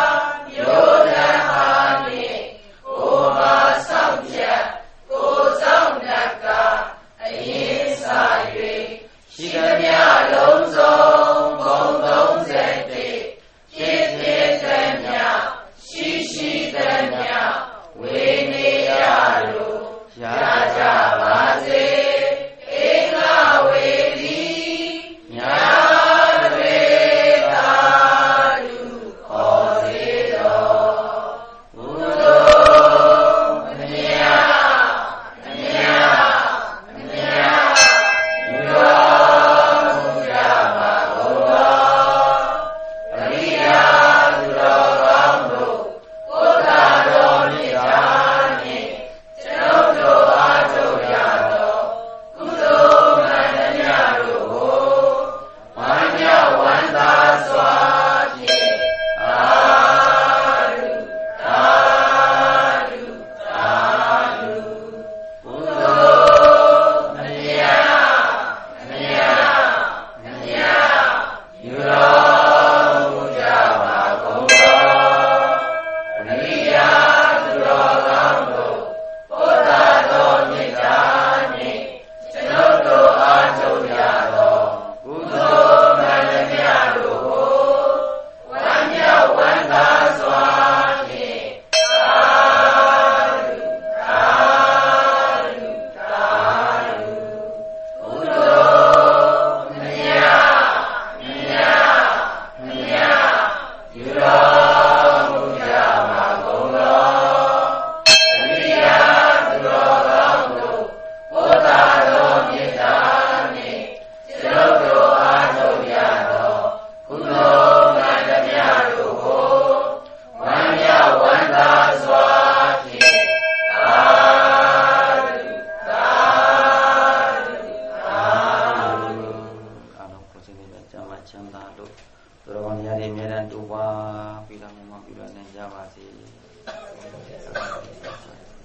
B: Java